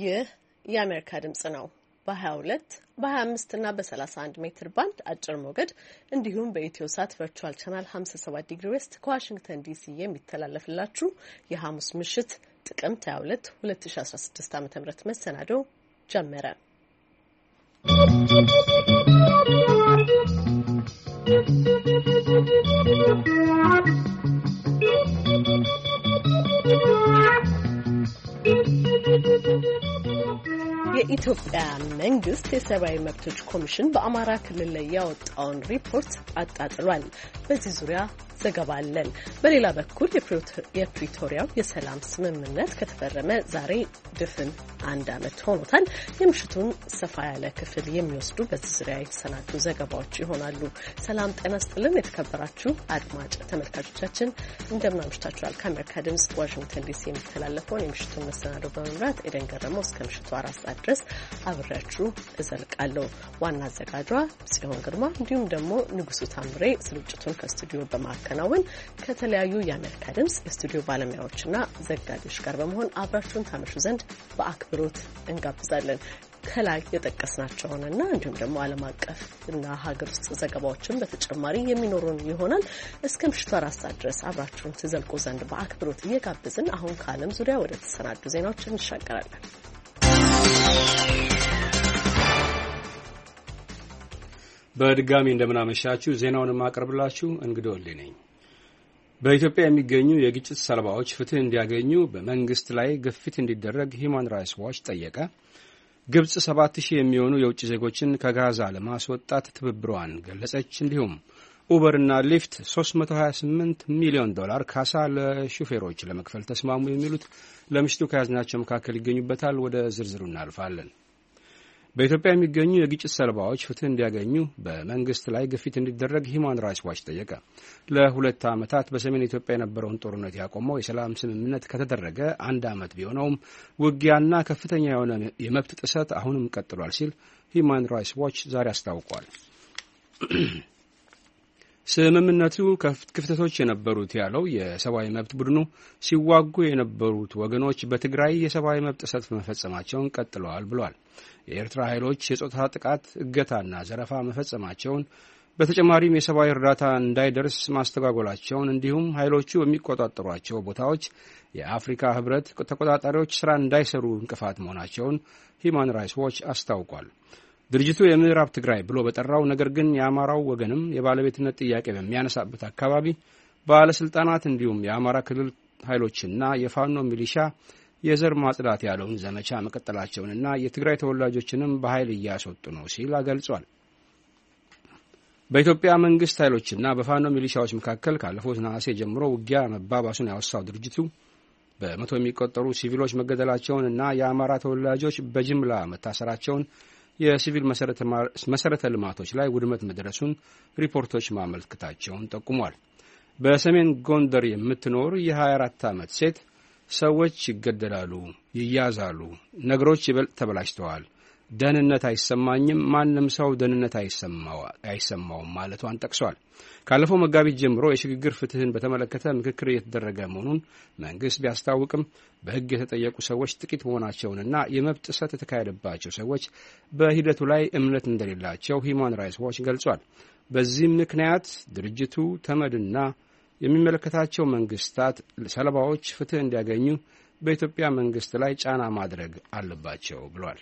ይህ የአሜሪካ ድምጽ ነው። በ22 በ25 እና በ31 ሜትር ባንድ አጭር ሞገድ እንዲሁም በኢትዮ ሳት ቨርቹዋል ቻናል 57 ዲግሪ ዌስት ከዋሽንግተን ዲሲ የሚተላለፍላችሁ የሐሙስ ምሽት ጥቅምት 22 2016 ዓ.ም መሰናዶ ጀመረ። የኢትዮጵያ መንግስት የሰብአዊ መብቶች ኮሚሽን በአማራ ክልል ላይ ያወጣውን ሪፖርት አጣጥሏል። በዚህ ዙሪያ ዘገባ አለን። በሌላ በኩል የፕሪቶሪያው የሰላም ስምምነት ከተፈረመ ዛሬ ድፍን 1 ዓመት ሆኖታል። የምሽቱን ሰፋ ያለ ክፍል የሚወስዱ በዚህ ዙሪያ የተሰናዱ ዘገባዎች ይሆናሉ። ሰላም ጤና ይስጥልን። የተከበራችሁ አድማጭ ተመልካቾቻችን እንደምን አምሽታችኋል? ከአሜሪካ ድምጽ ዋሽንግተን ዲሲ የሚተላለፈውን የምሽቱን መሰናዶ በመምራት ኤደን ገረመው እስከ ምሽቱ 4 ሰዓት ድረስ አብሬያችሁ እዘልቃለሁ። ዋና አዘጋጇ ጽዮን ግርማ እንዲሁም ደግሞ ንጉሱ ታምሬ ስርጭቱን ከስቱዲዮ በማከናወን ከተለያዩ የአሜሪካ ድምጽ የስቱዲዮ ባለሙያዎችና ዘጋቢዎች ጋር በመሆን አብራችሁን ታመሹ ዘንድ በአክብሮት እንጋብዛለን። ከላይ የጠቀስናቸውንና እንዲሁም ደግሞ ዓለም አቀፍ እና ሀገር ውስጥ ዘገባዎችን በተጨማሪ የሚኖሩን ይሆናል። እስከ ምሽቱ 4 ሰዓት ድረስ አብራችሁን ትዘልቁ ዘንድ በአክብሮት እየጋበዝን አሁን ከዓለም ዙሪያ ወደ ተሰናዱ ዜናዎች እንሻገራለን። በድጋሚ እንደምናመሻችሁ ዜናውን ማቀርብላችሁ እንግዲህ ወልዴ ነኝ። በኢትዮጵያ የሚገኙ የግጭት ሰለባዎች ፍትህ እንዲያገኙ በመንግስት ላይ ግፊት እንዲደረግ ሂዩማን ራይትስ ዋች ጠየቀ። ግብጽ 7000 የሚሆኑ የውጭ ዜጎችን ከጋዛ ለማስወጣት ትብብሯን ገለጸች። እንዲሁም ኡበርና ሊፍት $328 ሚሊዮን ካሳ ለሹፌሮች ለመክፈል ተስማሙ። የሚሉት ለምሽቱ ከያዝናቸው መካከል ይገኙበታል። ወደ ዝርዝሩ እናልፋለን። በኢትዮጵያ የሚገኙ የግጭት ሰለባዎች ፍትህ እንዲያገኙ በመንግስት ላይ ግፊት እንዲደረግ ሂዩማን ራይትስ ዋች ጠየቀ። ለ2 ዓመታት በሰሜን ኢትዮጵያ የነበረውን ጦርነት ያቆመው የሰላም ስምምነት ከተደረገ 1 ዓመት ቢሆነውም ውጊያና ከፍተኛ የሆነ የመብት ጥሰት አሁንም ቀጥሏል ሲል ሂዩማን ራይትስ ዋች ዛሬ አስታውቋል። ስምምነቱ ክፍተቶች የነበሩት ያለው የሰብአዊ መብት ቡድኑ ሲዋጉ የነበሩት ወገኖች በትግራይ የሰብአዊ መብት ጥሰት መፈጸማቸውን ቀጥለዋል ብሏል። የኤርትራ ኃይሎች የጾታ ጥቃት፣ እገታና ዘረፋ መፈጸማቸውን በተጨማሪም የሰብአዊ እርዳታ እንዳይደርስ ማስተጓጎላቸውን እንዲሁም ኃይሎቹ በሚቆጣጠሯቸው ቦታዎች የአፍሪካ ህብረት ተቆጣጣሪዎች ስራ እንዳይሰሩ እንቅፋት መሆናቸውን ሂዩማን ራይትስ ዋች አስታውቋል። ድርጅቱ የምዕራብ ትግራይ ብሎ በጠራው ነገር ግን የአማራው ወገንም የባለቤትነት ጥያቄ በሚያነሳበት አካባቢ ባለስልጣናት እንዲሁም የአማራ ክልል ኃይሎችና የፋኖ ሚሊሻ የዘር ማጽዳት ያለውን ዘመቻ መቀጠላቸውንና የትግራይ ተወላጆችንም በኃይል እያስወጡ ነው ሲል ገልጿል። በኢትዮጵያ መንግስት ኃይሎችና በፋኖ ሚሊሻዎች መካከል ካለፈው ነሐሴ ጀምሮ ውጊያ መባባሱን ያወሳው ድርጅቱ በመቶ የሚቆጠሩ ሲቪሎች መገደላቸውንና የአማራ ተወላጆች በጅምላ መታሰራቸውን የሲቪል መሰረተ ልማቶች ላይ ውድመት መድረሱን ሪፖርቶች ማመልከታቸውን ጠቁሟል። በሰሜን ጎንደር የምትኖር የ24 ዓመት ሴት ሰዎች ይገደላሉ፣ ይያዛሉ፣ ነገሮች ይበልጥ ተበላሽተዋል፣ ደህንነት አይሰማኝም፣ ማንም ሰው ደህንነት አይሰማውም ማለቷን ጠቅሷል። ካለፈው መጋቢት ጀምሮ የሽግግር ፍትህን በተመለከተ ምክክር እየተደረገ መሆኑን መንግስት ቢያስታውቅም በሕግ የተጠየቁ ሰዎች ጥቂት መሆናቸውንና የመብት ጥሰት የተካሄደባቸው ሰዎች በሂደቱ ላይ እምነት እንደሌላቸው ሂዩማን ራይትስ ዋች ገልጿል። በዚህም ምክንያት ድርጅቱ ተመድና የሚመለከታቸው መንግስታት ሰለባዎች ፍትህ እንዲያገኙ በኢትዮጵያ መንግስት ላይ ጫና ማድረግ አለባቸው ብሏል።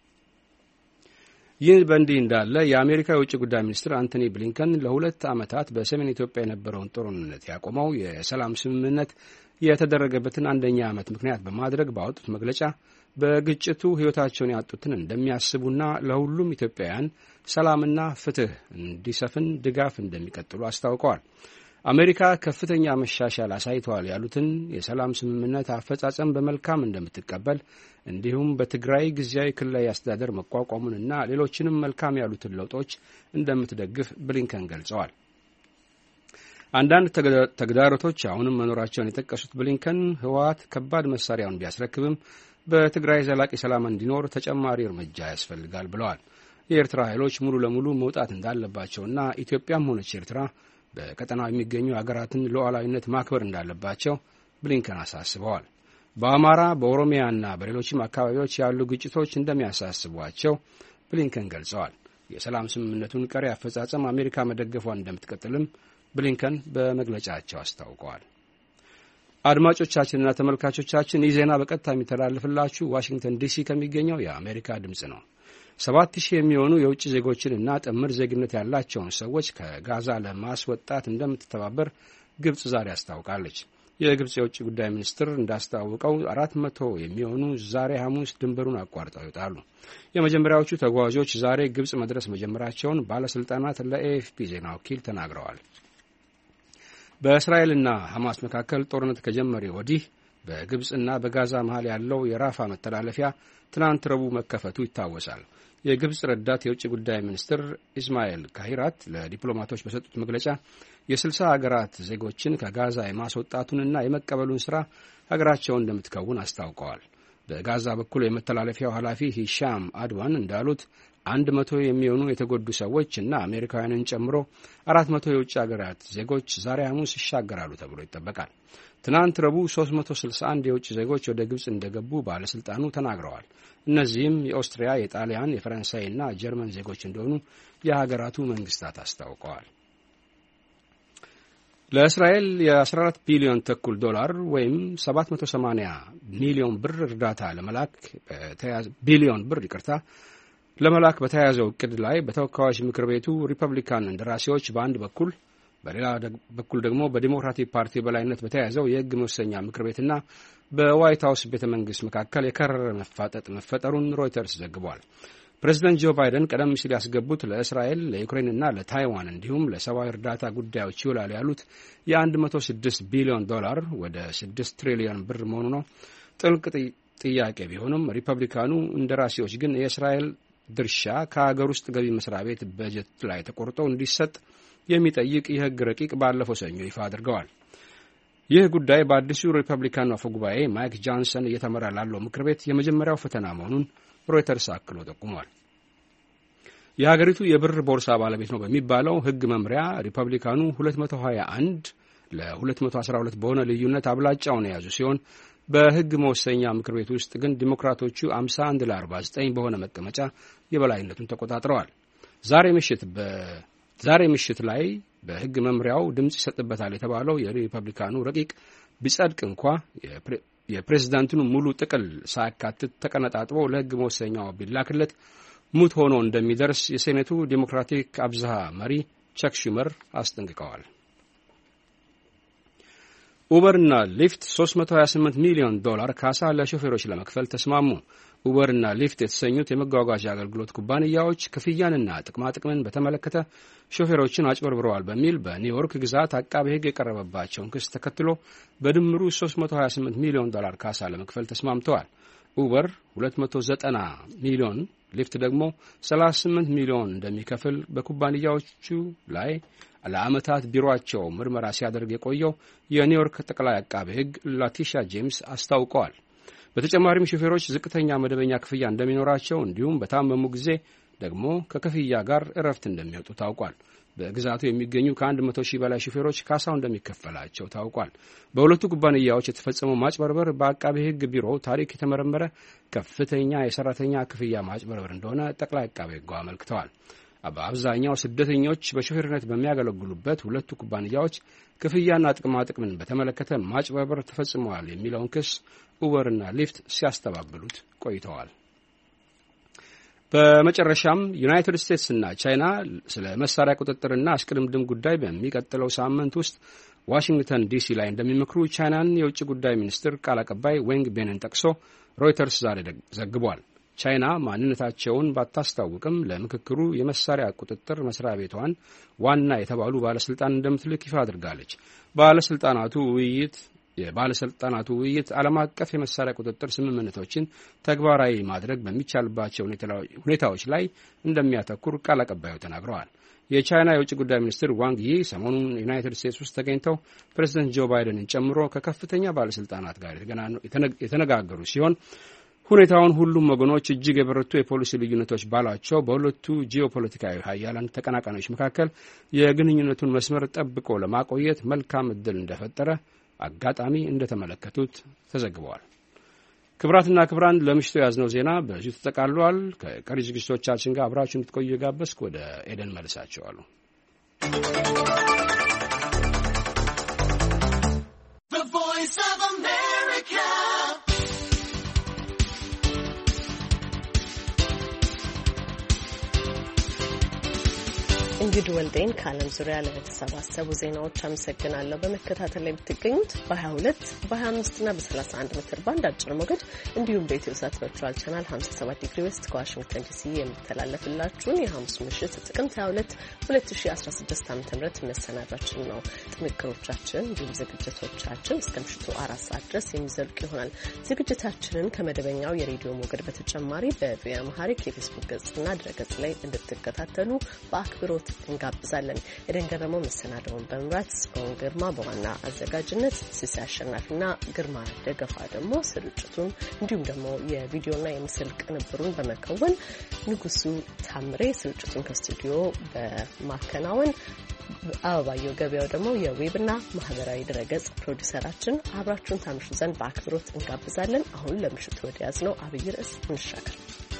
ይህ በእንዲህ እንዳለ የአሜሪካ የውጭ ጉዳይ ሚኒስትር አንቶኒ ብሊንከን ለ2 ዓመታት በሰሜን ኢትዮጵያ የነበረውን ጦርነት ያቆመው የሰላም ስምምነት የተደረገበትን 1ኛ ዓመት ምክንያት በማድረግ ባወጡት መግለጫ በግጭቱ ሕይወታቸውን ያጡትን እንደሚያስቡና ለሁሉም ኢትዮጵያውያን ሰላምና ፍትህ እንዲሰፍን ድጋፍ እንደሚቀጥሉ አስታውቀዋል። አሜሪካ ከፍተኛ መሻሻል አሳይተዋል ያሉትን የሰላም ስምምነት አፈጻጸም በመልካም እንደምትቀበል እንዲሁም በትግራይ ጊዜያዊ ክልላዊ አስተዳደር መቋቋሙንና ሌሎችንም መልካም ያሉትን ለውጦች እንደምትደግፍ ብሊንከን ገልጸዋል። አንዳንድ ተግዳሮቶች አሁንም መኖራቸውን የጠቀሱት ብሊንከን ህወሓት ከባድ መሳሪያውን ቢያስረክብም በትግራይ ዘላቂ ሰላም እንዲኖር ተጨማሪ እርምጃ ያስፈልጋል ብለዋል። የኤርትራ ኃይሎች ሙሉ ለሙሉ መውጣት እንዳለባቸውና ኢትዮጵያም ሆነች ኤርትራ በቀጠናው የሚገኙ ሀገራትን ሉዓላዊነት ማክበር እንዳለባቸው ብሊንከን አሳስበዋል። በአማራ በኦሮሚያና በሌሎችም አካባቢዎች ያሉ ግጭቶች እንደሚያሳስቧቸው ብሊንከን ገልጸዋል። የሰላም ስምምነቱን ቀሪ አፈጻጸም አሜሪካ መደገፏን እንደምትቀጥልም ብሊንከን በመግለጫቸው አስታውቀዋል። አድማጮቻችንና ተመልካቾቻችን ይህ ዜና በቀጥታ የሚተላለፍላችሁ ዋሽንግተን ዲሲ ከሚገኘው የአሜሪካ ድምፅ ነው። 7,000 የሚሆኑ የውጭ ዜጎችንና ጥምር ዜግነት ያላቸውን ሰዎች ከጋዛ ለማስወጣት እንደምትተባበር ግብጽ ዛሬ አስታውቃለች። የግብጽ የውጭ ጉዳይ ሚኒስትር እንዳስታወቀው 400 የሚሆኑ ዛሬ ሐሙስ ድንበሩን አቋርጠው ይወጣሉ። የመጀመሪያዎቹ ተጓዦች ዛሬ ግብጽ መድረስ መጀመራቸውን ባለሥልጣናት ለኤኤፍፒ ዜና ወኪል ተናግረዋል። በእስራኤልና ሐማስ መካከል ጦርነት ከጀመረ ወዲህ በግብጽና በጋዛ መሃል ያለው የራፋ መተላለፊያ ትናንት ረቡዕ መከፈቱ ይታወሳል። የግብጽ ረዳት የውጭ ጉዳይ ሚኒስትር ኢስማኤል ካሂራት ለዲፕሎማቶች በሰጡት መግለጫ የ60 ሀገራት ዜጎችን ከጋዛ የማስወጣቱንና የመቀበሉን ሥራ ሀገራቸውን እንደምትከውን አስታውቀዋል። በጋዛ በኩል የመተላለፊያው ኃላፊ ሂሻም አድዋን እንዳሉት 100 የሚሆኑ የተጎዱ ሰዎች እና አሜሪካውያንን ጨምሮ 400 የውጭ ሀገራት ዜጎች ዛሬ ሐሙስ ይሻገራሉ ተብሎ ይጠበቃል። ትናንት ረቡዕ 361 የውጭ ዜጎች ወደ ግብጽ እንደገቡ ባለሥልጣኑ ተናግረዋል። እነዚህም የኦስትሪያ፣ የጣሊያን፣ የፈረንሳይና ጀርመን ዜጎች እንደሆኑ የሀገራቱ መንግስታት አስታውቀዋል። ለእስራኤል የ14 ቢሊዮን ተኩል ዶላር ወይም 780 ሚሊዮን ብር እርዳታ ለመላክ በተያያዘው እቅድ ላይ በተወካዮች ምክር ቤቱ ሪፐብሊካን እንደራሴዎች በአንድ በኩል በሌላ በኩል ደግሞ በዲሞክራቲክ ፓርቲ በላይነት በተያያዘው የሕግ መወሰኛ ምክር ቤትና በዋይት ሀውስ ቤተ መንግስት መካከል የከረረ መፋጠጥ መፈጠሩን ሮይተርስ ዘግቧል። ፕሬዚደንት ጆ ባይደን ቀደም ሲል ያስገቡት ለእስራኤል፣ ለዩክሬንና ለታይዋን እንዲሁም ለሰብአዊ እርዳታ ጉዳዮች ይውላል ያሉት የ106 ቢሊዮን ዶላር ወደ 6 ትሪሊዮን ብር መሆኑ ነው ጥልቅ ጥያቄ ቢሆንም ሪፐብሊካኑ እንደራሴዎች ግን የእስራኤል ድርሻ ከሀገር ውስጥ ገቢ መስሪያ ቤት በጀት ላይ ተቆርጦ እንዲሰጥ የሚጠይቅ የሕግ ረቂቅ ባለፈው ሰኞ ይፋ አድርገዋል። ይህ ጉዳይ በአዲሱ ሪፐብሊካኑ አፈ ጉባኤ ማይክ ጆንሰን እየተመራ ላለው ምክር ቤት የመጀመሪያው ፈተና መሆኑን ሮይተርስ አክሎ ጠቁሟል። የሀገሪቱ የብር ቦርሳ ባለቤት ነው በሚባለው ሕግ መምሪያ ሪፐብሊካኑ 221 ለ212 በሆነ ልዩነት አብላጫውን የያዙ ሲሆን በሕግ መወሰኛ ምክር ቤት ውስጥ ግን ዲሞክራቶቹ 51 ለ49 በሆነ መቀመጫ የበላይነቱን ተቆጣጥረዋል። ዛሬ ምሽት ላይ በሕግ መምሪያው ድምፅ ይሰጥበታል የተባለው የሪፐብሊካኑ ረቂቅ ቢጸድቅ እንኳ የፕሬዝዳንቱን ሙሉ ጥቅል ሳያካትት ተቀነጣጥቦ ለሕግ መወሰኛው ቢላክለት ሙት ሆኖ እንደሚደርስ የሴኔቱ ዴሞክራቲክ አብዛሃ መሪ ቸክ ሹመር አስጠንቅቀዋል። ኡበርና ሊፍት 328 ሚሊዮን ዶላር ካሳ ለሾፌሮች ለመክፈል ተስማሙ። ኡበርና ሊፍት የተሰኙት የመጓጓዣ አገልግሎት ኩባንያዎች ክፍያንና ጥቅማጥቅምን በተመለከተ ሾፌሮችን አጭበርብረዋል በሚል በኒውዮርክ ግዛት አቃቤ ሕግ የቀረበባቸውን ክስ ተከትሎ በድምሩ 328 ሚሊዮን ዶላር ካሳ ለመክፈል ተስማምተዋል። ኡበር 290 ሚሊዮን፣ ሊፍት ደግሞ 38 ሚሊዮን እንደሚከፍል በኩባንያዎቹ ላይ ለዓመታት ቢሮአቸው ምርመራ ሲያደርግ የቆየው የኒውዮርክ ጠቅላይ አቃቤ ሕግ ላቲሻ ጄምስ አስታውቀዋል። በተጨማሪም ሾፌሮች ዝቅተኛ መደበኛ ክፍያ እንደሚኖራቸው እንዲሁም በታመሙ ጊዜ ደግሞ ከክፍያ ጋር እረፍት እንደሚወጡ ታውቋል። በግዛቱ የሚገኙ ከ100 ሺህ በላይ ሾፌሮች ካሳው እንደሚከፈላቸው ታውቋል። በሁለቱ ኩባንያዎች የተፈጸመው ማጭበርበር በአቃቤ ሕግ ቢሮ ታሪክ የተመረመረ ከፍተኛ የሰራተኛ ክፍያ ማጭበርበር እንደሆነ ጠቅላይ አቃቤ ሕጉ አመልክተዋል። በአብዛኛው ስደተኞች በሾፌርነት በሚያገለግሉበት ሁለቱ ኩባንያዎች ክፍያና ጥቅማጥቅምን በተመለከተ ማጭበርበር ተፈጽመዋል የሚለውን ክስ ኡበርና ሊፍት ሲያስተባብሉት ቆይተዋል። በመጨረሻም ዩናይትድ ስቴትስና ቻይና ስለ መሳሪያ ቁጥጥርና አስቅድምድም ጉዳይ በሚቀጥለው ሳምንት ውስጥ ዋሽንግተን ዲሲ ላይ እንደሚመክሩ ቻይናን የውጭ ጉዳይ ሚኒስትር ቃል አቀባይ ዌንግ ቤንን ጠቅሶ ሮይተርስ ዛሬ ዘግቧል። ቻይና ማንነታቸውን ባታስታውቅም ለምክክሩ የመሳሪያ ቁጥጥር መስሪያ ቤቷን ዋና የተባሉ ባለስልጣን እንደምትልክ ይፋ አድርጋለች። የባለስልጣናቱ ውይይት ዓለም አቀፍ የመሳሪያ ቁጥጥር ስምምነቶችን ተግባራዊ ማድረግ በሚቻልባቸው ሁኔታዎች ላይ እንደሚያተኩር ቃል አቀባዩ ተናግረዋል። የቻይና የውጭ ጉዳይ ሚኒስትር ዋንግ ይ ሰሞኑን ዩናይትድ ስቴትስ ውስጥ ተገኝተው ፕሬዚደንት ጆ ባይደንን ጨምሮ ከከፍተኛ ባለስልጣናት ጋር የተነጋገሩ ሲሆን ሁኔታውን ሁሉም ወገኖች እጅግ የበረቱ የፖሊሲ ልዩነቶች ባሏቸው በሁለቱ ጂኦፖለቲካዊ ሀያላን ተቀናቃኞች መካከል የግንኙነቱን መስመር ጠብቆ ለማቆየት መልካም ዕድል እንደፈጠረ አጋጣሚ እንደተመለከቱት ተዘግበዋል። ክብራትና ክብራን ለምሽቱ ያዝነው ዜና በዚሁ ተጠቃልሏል። ከቀሪ ዝግጅቶቻችን ጋር አብራችሁ እንድትቆዩ ጋበዝኩ። ወደ ኤደን መልሳቸዋለሁ። እንግዲህ ወልዴን ከዓለም ዙሪያ ለተሰባሰቡ ዜናዎች አመሰግናለሁ። በመከታተል ላይ የምትገኙት በ22 በ25 እና በ31 ሜትር ባንድ አጭር ሞገድ እንዲሁም በኢትዮሳት ቨርቹዋል ቻናል 57 ዲግሪ ዌስት ከዋሽንግተን ዲሲ የሚተላለፍላችሁን የሐሙስ ምሽት ጥቅምት 22 2016 ዓ.ም መሰናዷችን ነው። ጥንቅሮቻችን እንዲሁም ዝግጅቶቻችን እስከ ምሽቱ 4 ሰዓት ድረስ የሚዘልቁ ይሆናል። ዝግጅታችንን ከመደበኛው የሬዲዮ ሞገድ በተጨማሪ በቪኦኤ አምሃሪክ የፌስቡክ ገጽና ድረገጽ ላይ እንድትከታተሉ በአክብሮት እንጋብዛለን። ኤደን ገረመው መሰናዶውን በመምራት ጽዮን ግርማ በዋና አዘጋጅነት፣ ሲሳይ አሸናፊና ግርማ ደገፋ ደግሞ ስርጭቱን እንዲሁም ደግሞ የቪዲዮና የምስል ቅንብሩን በመከወን ንጉሱ ታምሬ ስርጭቱን ከስቱዲዮ በማከናወን አበባየው ገበያው ደግሞ የዌብና ማህበራዊ ድረገጽ ፕሮዲውሰራችን አብራችሁን ታምሹ ዘንድ በአክብሮት እንጋብዛለን። አሁን ለምሽቱ ወደ ያዝነው አብይ ርዕስ እንሻገር።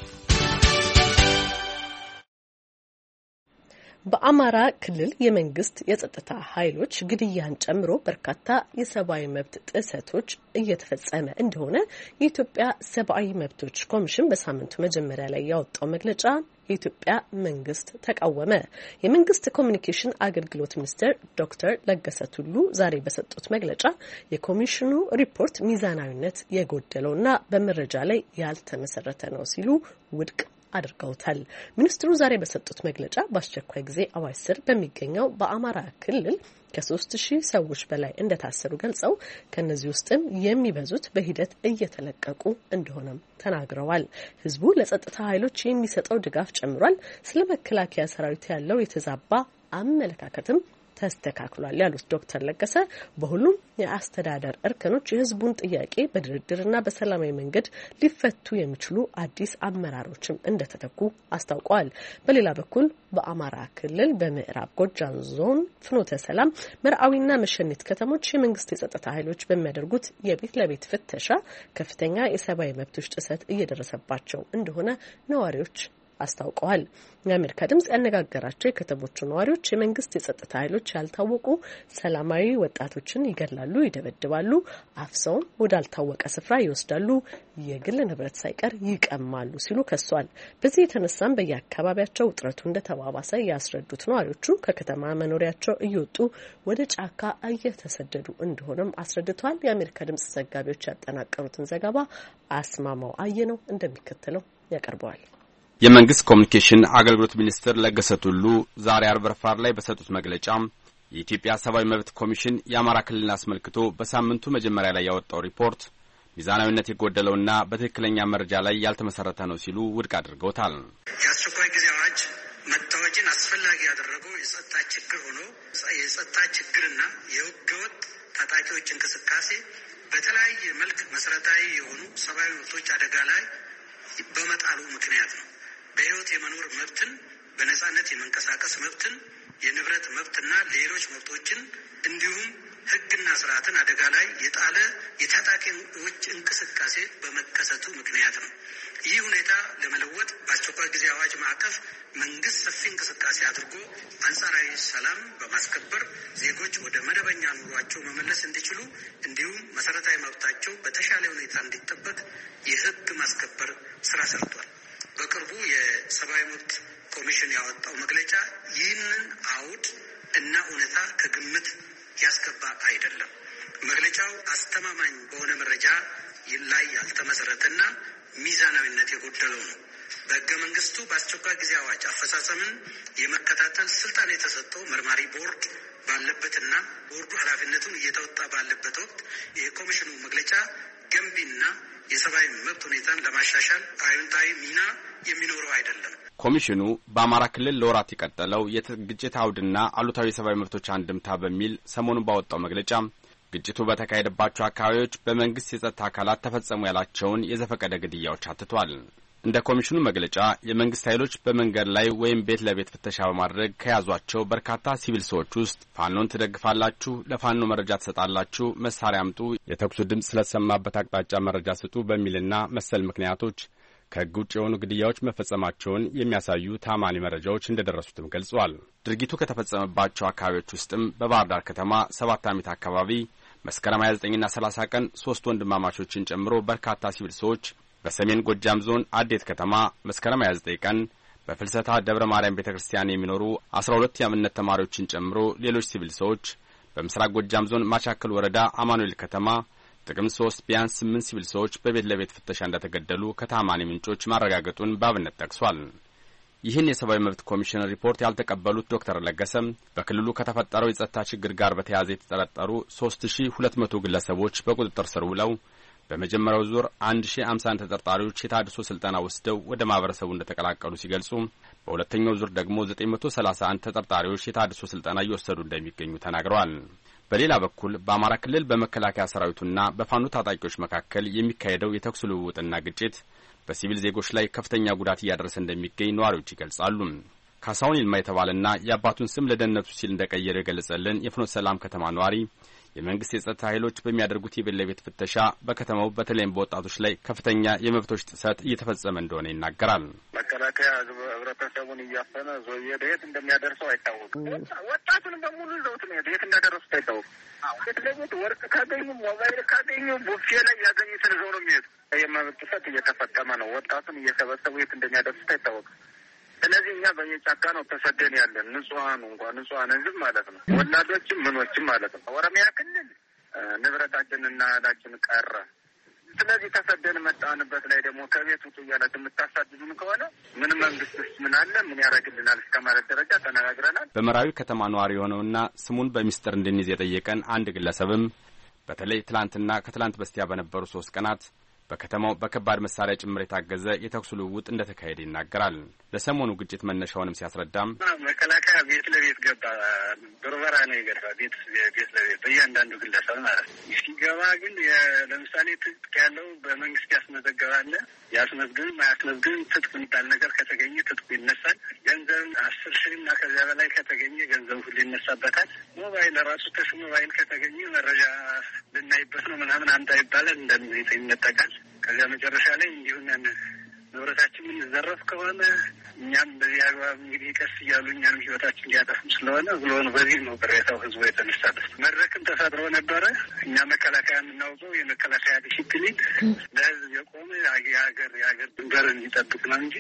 በአማራ ክልል የመንግስት የጸጥታ ኃይሎች ግድያን ጨምሮ በርካታ የሰብአዊ መብት ጥሰቶች እየተፈጸመ እንደሆነ የኢትዮጵያ ሰብአዊ መብቶች ኮሚሽን በሳምንቱ መጀመሪያ ላይ ያወጣው መግለጫ የኢትዮጵያ መንግስት ተቃወመ። የመንግስት ኮሚኒኬሽን አገልግሎት ሚኒስትር ዶክተር ለገሰ ቱሉ ዛሬ በሰጡት መግለጫ የኮሚሽኑ ሪፖርት ሚዛናዊነት የጎደለውና በመረጃ ላይ ያልተመሰረተ ነው ሲሉ ውድቅ አድርገውታል። ሚኒስትሩ ዛሬ በሰጡት መግለጫ በአስቸኳይ ጊዜ አዋጅ ስር በሚገኘው በአማራ ክልል ከ3000 ሰዎች በላይ እንደታሰሩ ገልጸው ከነዚህ ውስጥም የሚበዙት በሂደት እየተለቀቁ እንደሆነም ተናግረዋል። ህዝቡ ለጸጥታ ኃይሎች የሚሰጠው ድጋፍ ጨምሯል። ስለ መከላከያ ሰራዊት ያለው የተዛባ አመለካከትም ተስተካክሏል ያሉት ዶክተር ለገሰ በሁሉም የአስተዳደር እርከኖች የህዝቡን ጥያቄ በድርድርና በሰላማዊ መንገድ ሊፈቱ የሚችሉ አዲስ አመራሮችም እንደተተኩ አስታውቀዋል። በሌላ በኩል በአማራ ክልል በምዕራብ ጎጃም ዞን ፍኖተ ሰላም፣ መርአዊና መሸኒት ከተሞች የመንግስት የጸጥታ ኃይሎች በሚያደርጉት የቤት ለቤት ፍተሻ ከፍተኛ የሰብአዊ መብቶች ጥሰት እየደረሰባቸው እንደሆነ ነዋሪዎች አስታውቀዋል። የአሜሪካ ድምጽ ያነጋገራቸው የከተሞቹ ነዋሪዎች የመንግስት የጸጥታ ኃይሎች ያልታወቁ ሰላማዊ ወጣቶችን ይገድላሉ፣ ይደበድባሉ፣ አፍሰውም ወዳልታወቀ ስፍራ ይወስዳሉ፣ የግል ንብረት ሳይቀር ይቀማሉ ሲሉ ከሷል። በዚህ የተነሳም በየአካባቢያቸው ውጥረቱ እንደተባባሰ ያስረዱት ነዋሪዎቹ ከከተማ መኖሪያቸው እየወጡ ወደ ጫካ እየተሰደዱ እንደሆነም አስረድተዋል። የአሜሪካ ድምጽ ዘጋቢዎች ያጠናቀሩትን ዘገባ አስማማው አየነው እንደሚከተለው ያቀርበዋል። የመንግስት ኮሚኒኬሽን አገልግሎት ሚኒስትር ለገሰ ቱሉ ዛሬ አርብ ረፋድ ላይ በሰጡት መግለጫ የኢትዮጵያ ሰብአዊ መብት ኮሚሽን የአማራ ክልልን አስመልክቶ በሳምንቱ መጀመሪያ ላይ ያወጣው ሪፖርት ሚዛናዊነት የጎደለውና በትክክለኛ መረጃ ላይ ያልተመሰረተ ነው ሲሉ ውድቅ አድርገውታል። የአስቸኳይ ጊዜ አዋጅ መታወጅን አስፈላጊ ያደረገው የጸጥታ ችግር ሆኖ የጸጥታ ችግርና የህገወጥ ታጣቂዎች እንቅስቃሴ በተለያየ መልክ መሰረታዊ የሆኑ ሰብአዊ መብቶች አደጋ ላይ በመጣሉ ምክንያት ነው። በህይወት የመኖር መብትን፣ በነጻነት የመንቀሳቀስ መብትን፣ የንብረት መብትና ሌሎች መብቶችን እንዲሁም ህግና ስርዓትን አደጋ ላይ የጣለ የታጣቂዎች እንቅስቃሴ በመከሰቱ ምክንያት ነው። ይህ ሁኔታ ለመለወጥ በአስቸኳይ ጊዜ አዋጅ ማዕቀፍ መንግስት ሰፊ እንቅስቃሴ አድርጎ አንጻራዊ ሰላም በማስከበር ዜጎች ወደ መደበኛ ኑሯቸው መመለስ እንዲችሉ እንዲሁም መሰረታዊ መብታቸው በተሻለ ሁኔታ እንዲጠበቅ የህግ ማስከበር ስራ ሰርቷል። በቅርቡ የሰብአዊ መብት ኮሚሽን ያወጣው መግለጫ ይህንን አውድ እና እውነታ ከግምት ያስገባ አይደለም። መግለጫው አስተማማኝ በሆነ መረጃ ላይ ያልተመሰረተና ሚዛናዊነት የጎደለው ነው። በህገ መንግስቱ በአስቸኳይ ጊዜ አዋጅ አፈጻጸምን የመከታተል ስልጣን የተሰጠው መርማሪ ቦርድ ባለበትና ቦርዱ ኃላፊነቱን እየተወጣ ባለበት ወቅት የኮሚሽኑ መግለጫ ገንቢና የሰብአዊ መብት ሁኔታን ለማሻሻል አዎንታዊ ሚና የሚኖረው አይደለም። ኮሚሽኑ በአማራ ክልል ለወራት የቀጠለው የግጭት አውድና አሉታዊ የሰብአዊ መብቶች አንድምታ በሚል ሰሞኑን ባወጣው መግለጫ ግጭቱ በተካሄደባቸው አካባቢዎች በመንግስት የጸጥታ አካላት ተፈጸሙ ያላቸውን የዘፈቀደ ግድያዎች አትቷል። እንደ ኮሚሽኑ መግለጫ የመንግስት ኃይሎች በመንገድ ላይ ወይም ቤት ለቤት ፍተሻ በማድረግ ከያዟቸው በርካታ ሲቪል ሰዎች ውስጥ ፋኖን ትደግፋላችሁ፣ ለፋኖ መረጃ ትሰጣላችሁ፣ መሳሪያ አምጡ፣ የተኩሱ ድምፅ ስለተሰማበት አቅጣጫ መረጃ ስጡ በሚልና መሰል ምክንያቶች ከሕግ ውጭ የሆኑ ግድያዎች መፈጸማቸውን የሚያሳዩ ታማኒ መረጃዎች እንደደረሱትም ገልጿል። ድርጊቱ ከተፈጸመባቸው አካባቢዎች ውስጥም በባህር ዳር ከተማ 7 ዓመት አካባቢ መስከረም 29ና 30 ቀን 3 ወንድማማቾችን ጨምሮ በርካታ ሲቪል ሰዎች በሰሜን ጎጃም ዞን አዴት ከተማ መስከረም 29 ቀን በፍልሰታ ደብረ ማርያም ቤተክርስቲያን የሚኖሩ 12 የእምነት ተማሪዎችን ጨምሮ ሌሎች ሲቪል ሰዎች በምስራቅ ጎጃም ዞን ማቻከል ወረዳ አማኑኤል ከተማ ጥቅምት 3 ቢያንስ 8 ሲቪል ሰዎች በቤት ለቤት ፍተሻ እንደተገደሉ ከታማኒ ምንጮች ማረጋገጡን ባብነት ጠቅሷል። ይህን የሰብአዊ መብት ኮሚሽን ሪፖርት ያልተቀበሉት ዶክተር ለገሰም በክልሉ ከተፈጠረው የጸጥታ ችግር ጋር በተያያዘ የተጠረጠሩ 3200 ግለሰቦች በቁጥጥር ስር ውለው በመጀመሪያው ዙር 1051 ተጠርጣሪዎች የታድሶ ስልጠና ወስደው ወደ ማህበረሰቡ እንደተቀላቀሉ ሲገልጹ በሁለተኛው ዙር ደግሞ 931 ተጠርጣሪዎች የታድሶ ስልጠና እየወሰዱ እንደሚገኙ ተናግረዋል። በሌላ በኩል በአማራ ክልል በመከላከያ ሰራዊቱና በፋኖ ታጣቂዎች መካከል የሚካሄደው የተኩስ ልውውጥና ግጭት በሲቪል ዜጎች ላይ ከፍተኛ ጉዳት እያደረሰ እንደሚገኝ ነዋሪዎች ይገልጻሉ። ካሳሁን ይልማ የተባለና የአባቱን ስም ለደህንነቱ ሲል እንደቀየረ የገለጸልን የፍኖተ ሰላም ከተማ ነዋሪ የመንግስት የጸጥታ ኃይሎች በሚያደርጉት የቤት ለቤት ፍተሻ በከተማው በተለይም በወጣቶች ላይ ከፍተኛ የመብቶች ጥሰት እየተፈጸመ እንደሆነ ይናገራል። መከላከያ ህብረተሰቡን እያፈነ የት እንደሚያደርሰው አይታወቅም። ወጣቱን በሙሉ ይዘውት ነው የት እንዳደረሱት አይታወቅም። ቤት ለቤት ወርቅ ካገኙ ሞባይል ካገኙ ቡፌ ላይ ያገኙትን ይዘው ነው የሚሄዱ። የመብት ጥሰት እየተፈጸመ ነው። ወጣቱን እየሰበሰቡ የት እንደሚያደርሱት አይታወቅም። ስለዚህ እኛ በየጫካ ነው ተሰደን ያለን ንጹሃን ህዝብ ማለት ነው። ወላዶችም ምኖችም ማለት ነው። ኦሮሚያ ክልል ንብረታችንና እህላችን ቀረ። ስለዚህ ተሰደን መጣንበት ላይ ደግሞ ከቤት ውጡ እያላችሁ የምታሳድዱን ከሆነ ምን መንግስትስ ምን አለ ምን ያደርግልናል እስከ ማለት ደረጃ ተነጋግረናል። በመራዊ ከተማ ነዋሪ የሆነውና ስሙን በሚስጥር እንድንይዝ የጠየቀን አንድ ግለሰብም በተለይ ትላንትና ከትላንት በስቲያ በነበሩ 3 ቀናት በከተማው በከባድ መሳሪያ ጭምር የታገዘ የተኩስ ልውውጥ እንደተካሄደ ይናገራል። ለሰሞኑ ግጭት መነሻውንም ሲያስረዳም መከላከያ ቤት ለቤት ገባ። ብርበራ ነው የገባ ቤት ለቤት በእያንዳንዱ ግለሰብ ማለት ነው። ሲገባ ግን ለምሳሌ ትጥቅ ያለው በመንግስት ያስመዘገባለ ያስመዝግብም አያስመዝግብም ትጥቅ የሚባል ነገር ከተገኘ ትጥቁ ይነሳል። ገንዘብ 10 ሺህ እና ከዚያ በላይ ከተገኘ ገንዘብ ሁሉ ይነሳበታል። ሞባይል ራሱ ተሽ ሞባይል ከተገኘ መረጃ ልናይበት ነው ምናምን አምጣ ይባላል። እንደዚህ ይነጠቃል። ከዚያ መጨረሻ ላይ እንዲሁን ንብረታችን የምንዘረፍ ከሆነ እኛም በዚህ አግባብ እንግዲህ ቀስ እያሉ እኛንም ህይወታችን ሊያጠፉም ስለሆነ ብሎን በዚህ ነው ቅሬታው ህዝቡ የተነሳበት። መድረክም ተሳድሮ ነበረ። እኛ መከላከያ የምናውቀው የመከላከያ ዲሲፕሊን ለህዝብ የቆመ የሀገር ድንበር እንዲጠብቅ ነው እንጂ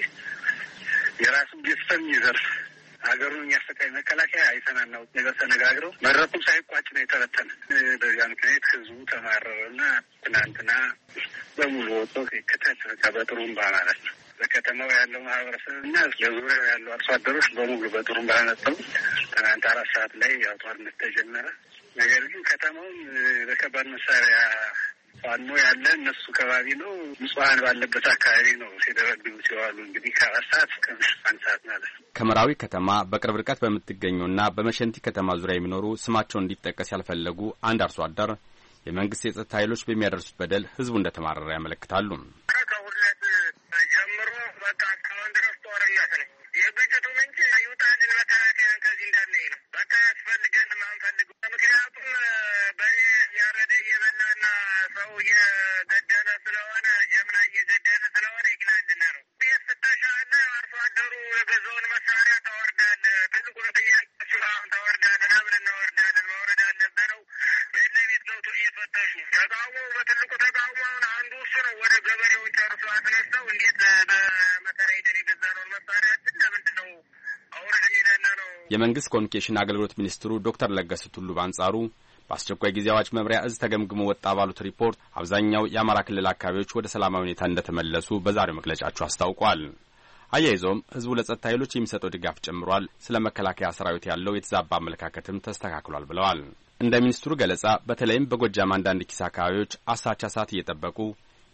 የራሱን ቤተሰብ የሚዘርፍ ሀገሩን የሚያሰቃይ መከላከያ አይተናናው ነገር ተነጋግረው መድረኩም ሳይቋጭ ነው የተበተነ። በዚያ ምክንያት ህዝቡ ተማረረና ትናንትና በሙሉ ወጥቶ ክተት በጥሩምባ ማለት ነው በከተማው ያለው ማህበረሰብ እና ለዙሪያው ያሉ አርሶ አደሮች በሙሉ በጥሩምባ መጥተው ትናንት 4 ሰዓት ላይ ያው ጦርነት ተጀመረ። ነገር ግን ከተማውን በከባድ መሳሪያ ፋኖ ያለ እነሱ ከባቢ ነው ንጹሃን ባለበት አካባቢ ነው ሲደረግሉ ሲዋሉ እንግዲህ ከ4 ሰዓት እስከ 1 ሰዓት ማለት ነው። ከመራዊ ከተማ በቅርብ ርቀት በምትገኘውና በመሸንቲ ከተማ ዙሪያ የሚኖሩ ስማቸው እንዲጠቀስ ያልፈለጉ አንድ አርሶ አደር የመንግስት የጸጥታ ኃይሎች በሚያደርሱት በደል ህዝቡ እንደተማረረ ያመለክታሉ። ከሁለት ጀምሮ በቃ እስካሁን ድረስ ጦርነት ነው። የግጭቱ ምንጭ ይውጣልን መከላከያን ከዚህ እንዳናይ ነው። በቃ ያስፈልገን ማንፈልግ ምክንያቱም በሬ ያረደ እየበላና ሰው እየገደለ ስለሆነ ጀምላ እየገደለ ስለሆነ ይግላልና ነው። ቤት ስትሻለ አርሶ አደሩ የገዛውን መሳሪያ ታወርዳለ። ትልቁን ጥያቄ ሲሆን ታወርዳለ። ለምን እናወርዳለን? ማውረድ አልነበረው ቤት ገብቶ እየፈተሹ ተቃውሞ በትልቁ ተቃውሞውን አንዱ እሱ ነው። ወደ ገበሬውን ጨርሶ አስነሳው። እንዴት በመከራ ሄደን የገዛነውን መሳሪያችን ለምንድን ነው አውርድ የሚለና ነው። የመንግስት ኮሚኒኬሽን አገልግሎት ሚኒስትሩ ዶክተር ለገሰ ቱሉ በአንጻሩ በአስቸኳይ ጊዜ አዋጅ መምሪያ እዝ ተገምግሞ ወጣ ባሉት ሪፖርት አብዛኛው የአማራ ክልል አካባቢዎች ወደ ሰላማዊ ሁኔታ እንደተመለሱ በዛሬው መግለጫቸው አስታውቋል። አያይዘውም ህዝቡ ለጸጥታ ኃይሎች የሚሰጠው ድጋፍ ጨምሯል፣ ስለ መከላከያ ሰራዊት ያለው የተዛባ አመለካከትም ተስተካክሏል ብለዋል። እንደ ሚኒስትሩ ገለጻ በተለይም በጎጃም አንዳንድ ኪስ አካባቢዎች አሳቻ ሰዓት እየጠበቁ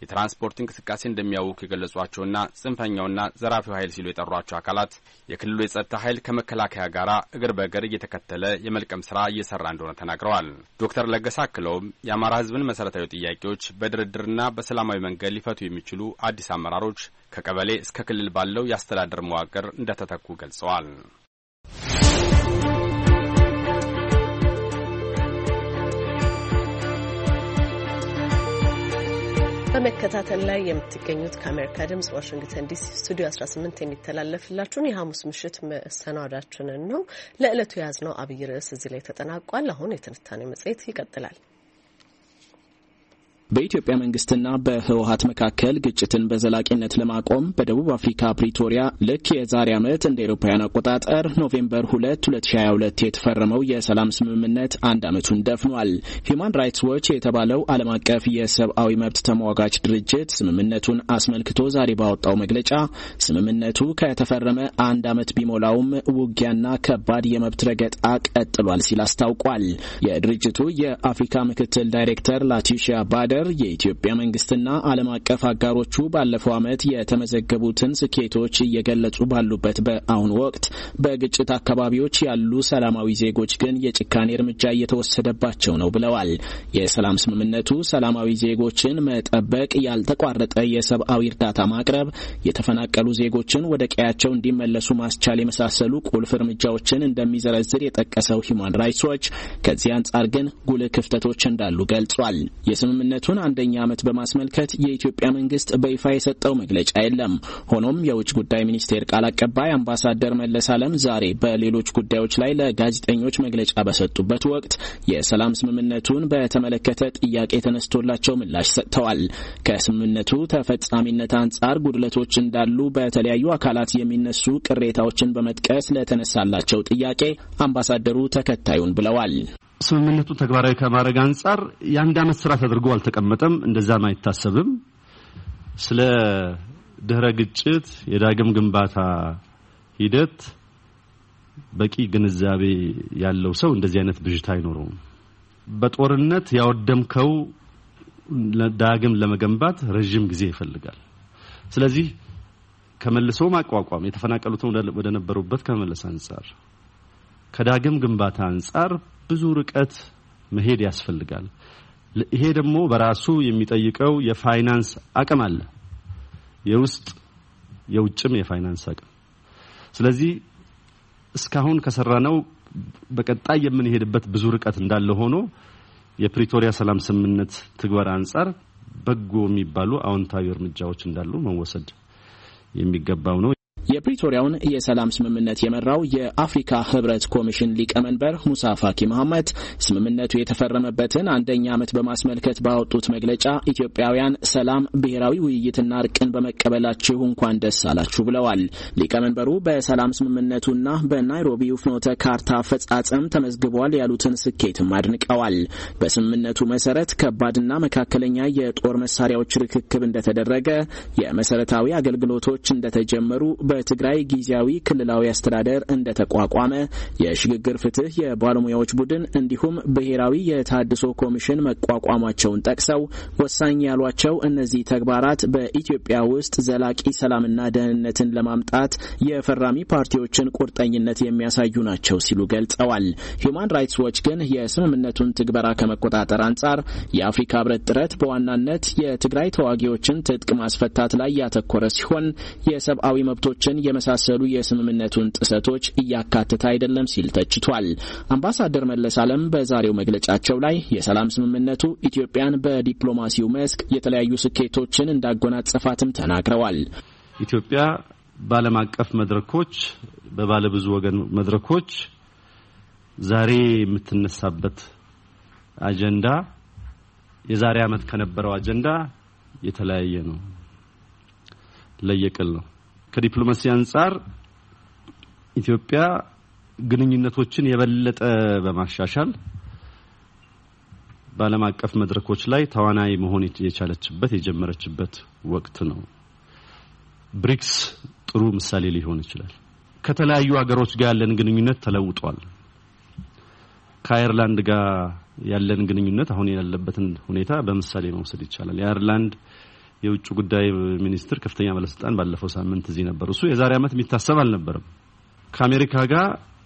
የትራንስፖርት እንቅስቃሴ እንደሚያውኩ የገለጿቸውና ጽንፈኛውና ዘራፊው ኃይል ሲሉ የጠሯቸው አካላት የክልሉ የጸጥታ ኃይል ከመከላከያ ጋር እግር በእግር እየተከተለ የመልቀም ስራ እየሰራ እንደሆነ ተናግረዋል። ዶክተር ለገሰ አክለውም የአማራ ሕዝብን መሰረታዊ ጥያቄዎች በድርድርና በሰላማዊ መንገድ ሊፈቱ የሚችሉ አዲስ አመራሮች ከቀበሌ እስከ ክልል ባለው የአስተዳደር መዋቅር እንደተተኩ ገልጸዋል። በመከታተል ላይ የምትገኙት ከአሜሪካ ድምጽ ዋሽንግተን ዲሲ ስቱዲዮ 18 የሚተላለፍላችሁን የሐሙስ ምሽት መሰናዷችንን ነው። ለዕለቱ ያዝነው አብይ ርዕስ እዚህ ላይ ተጠናቋል። አሁን የትንታኔ መጽሔት ይቀጥላል። በኢትዮጵያ መንግስትና በህወሓት መካከል ግጭትን በዘላቂነት ለማቆም በደቡብ አፍሪካ ፕሪቶሪያ ልክ የዛሬ ዓመት እንደ አውሮፓውያን አቆጣጠር ኖቬምበር 2 2022 የተፈረመው የሰላም ስምምነት አንድ ዓመቱን ደፍኗል። ሂዩማን ራይትስ ዎች የተባለው ዓለም አቀፍ የሰብአዊ መብት ተሟጋች ድርጅት ስምምነቱን አስመልክቶ ዛሬ ባወጣው መግለጫ ስምምነቱ ከተፈረመ አንድ ዓመት ቢሞላውም ውጊያና ከባድ የመብት ረገጣ ቀጥሏል ሲል አስታውቋል። የድርጅቱ የአፍሪካ ምክትል ዳይሬክተር ላቲሺያ ባደር የኢትዮጵያ መንግስትና ዓለም አቀፍ አጋሮቹ ባለፈው ዓመት የተመዘገቡትን ስኬቶች እየገለጹ ባሉበት በአሁኑ ወቅት በግጭት አካባቢዎች ያሉ ሰላማዊ ዜጎች ግን የጭካኔ እርምጃ እየተወሰደባቸው ነው ብለዋል። የሰላም ስምምነቱ ሰላማዊ ዜጎችን መጠበቅ፣ ያልተቋረጠ የሰብአዊ እርዳታ ማቅረብ፣ የተፈናቀሉ ዜጎችን ወደ ቀያቸው እንዲመለሱ ማስቻል የመሳሰሉ ቁልፍ እርምጃዎችን እንደሚዘረዝር የጠቀሰው ሂዩማን ራይትስ ዎች ከዚህ አንጻር ግን ጉልህ ክፍተቶች እንዳሉ ገልጿል። የስምምነቱ አንደኛ ዓመት በማስመልከት የኢትዮጵያ መንግስት በይፋ የሰጠው መግለጫ የለም። ሆኖም የውጭ ጉዳይ ሚኒስቴር ቃል አቀባይ አምባሳደር መለስ ዓለም ዛሬ በሌሎች ጉዳዮች ላይ ለጋዜጠኞች መግለጫ በሰጡበት ወቅት የሰላም ስምምነቱን በተመለከተ ጥያቄ ተነስቶላቸው ምላሽ ሰጥተዋል። ከስምምነቱ ተፈጻሚነት አንጻር ጉድለቶች እንዳሉ በተለያዩ አካላት የሚነሱ ቅሬታዎችን በመጥቀስ ለተነሳላቸው ጥያቄ አምባሳደሩ ተከታዩን ብለዋል። ስምምነቱን ተግባራዊ ከማድረግ አንጻር የአንድ ዓመት ስራ ተደርጎ አልተቀመጠም፣ እንደዛም አይታሰብም። ስለ ድህረ ግጭት የዳግም ግንባታ ሂደት በቂ ግንዛቤ ያለው ሰው እንደዚህ አይነት ብዥታ አይኖረውም። በጦርነት ያወደምከው ዳግም ለመገንባት ረጅም ጊዜ ይፈልጋል። ስለዚህ ከመልሶ ማቋቋም የተፈናቀሉትን ወደ ነበሩበት ከመለስ አንጻር ከዳግም ግንባታ አንጻር ብዙ ርቀት መሄድ ያስፈልጋል። ይሄ ደግሞ በራሱ የሚጠይቀው የፋይናንስ አቅም አለ፣ የውስጥ የውጭም የፋይናንስ አቅም። ስለዚህ እስካሁን ከሰራነው በቀጣይ የምንሄድበት ብዙ ርቀት እንዳለ ሆኖ የፕሪቶሪያ ሰላም ስምምነት ትግበራ አንጻር በጎ የሚባሉ አዎንታዊ እርምጃዎች እንዳሉ መወሰድ የሚገባው ነው። የፕሪቶሪያውን የሰላም ስምምነት የመራው የአፍሪካ ህብረት ኮሚሽን ሊቀመንበር ሙሳ ፋኪ መሐመድ ስምምነቱ የተፈረመበትን አንደኛ ዓመት በማስመልከት ባወጡት መግለጫ ኢትዮጵያውያን ሰላም፣ ብሔራዊ ውይይትና እርቅን በመቀበላችሁ እንኳን ደስ አላችሁ ብለዋል። ሊቀመንበሩ በሰላም ስምምነቱና በናይሮቢው ፍኖተ ካርታ አፈጻጸም ተመዝግቧል ያሉትን ስኬትም አድንቀዋል። በስምምነቱ መሰረት ከባድና መካከለኛ የጦር መሳሪያዎች ርክክብ እንደተደረገ፣ የመሰረታዊ አገልግሎቶች እንደተጀመሩ፣ በትግራይ ጊዜያዊ ክልላዊ አስተዳደር እንደተቋቋመ፣ የሽግግር ፍትህ የባለሙያዎች ቡድን እንዲሁም ብሔራዊ የታድሶ ኮሚሽን መቋቋማቸውን ጠቅሰው ወሳኝ ያሏቸው እነዚህ ተግባራት በኢትዮጵያ ውስጥ ዘላቂ ሰላምና ደህንነትን ለማምጣት የፈራሚ ፓርቲዎችን ቁርጠኝነት የሚያሳዩ ናቸው ሲሉ ገልጸዋል። ሂዩማን ራይትስ ዎች ግን የስምምነቱን ትግበራ ከመቆጣጠር አንጻር የአፍሪካ ህብረት ጥረት በዋናነት የትግራይ ተዋጊዎችን ትጥቅ ማስፈታት ላይ ያተኮረ ሲሆን የሰብአዊ መብቶችን የመሳሰሉ የስምምነቱን ጥሰቶች እያካተተ አይደለም ሲል ተችቷል። አምባሳደር መለስ ዓለም በዛሬው መግለጫቸው ላይ የሰላም ስምምነቱ ኢትዮጵያን በዲፕሎማሲው መስክ የተለያዩ ስኬቶችን እንዳጎናጸፋትም ተናግረዋል። ኢትዮጵያ በዓለም አቀፍ መድረኮች፣ በባለብዙ ወገን መድረኮች ዛሬ የምትነሳበት አጀንዳ የዛሬ ዓመት ከነበረው አጀንዳ የተለያየ ነው፣ ለየቅል ነው። ከዲፕሎማሲ አንጻር ኢትዮጵያ ግንኙነቶችን የበለጠ በማሻሻል በዓለም አቀፍ መድረኮች ላይ ተዋናይ መሆን የቻለችበት የጀመረችበት ወቅት ነው። ብሪክስ ጥሩ ምሳሌ ሊሆን ይችላል። ከተለያዩ ሀገሮች ጋር ያለን ግንኙነት ተለውጧል። ከአየርላንድ ጋር ያለን ግንኙነት አሁን ያለበትን ሁኔታ በምሳሌ መውሰድ ይቻላል። የአየርላንድ የውጭ ጉዳይ ሚኒስትር ከፍተኛ ባለስልጣን ባለፈው ሳምንት እዚህ ነበር። እሱ የዛሬ ዓመት የሚታሰብ አልነበረም። ከአሜሪካ ጋር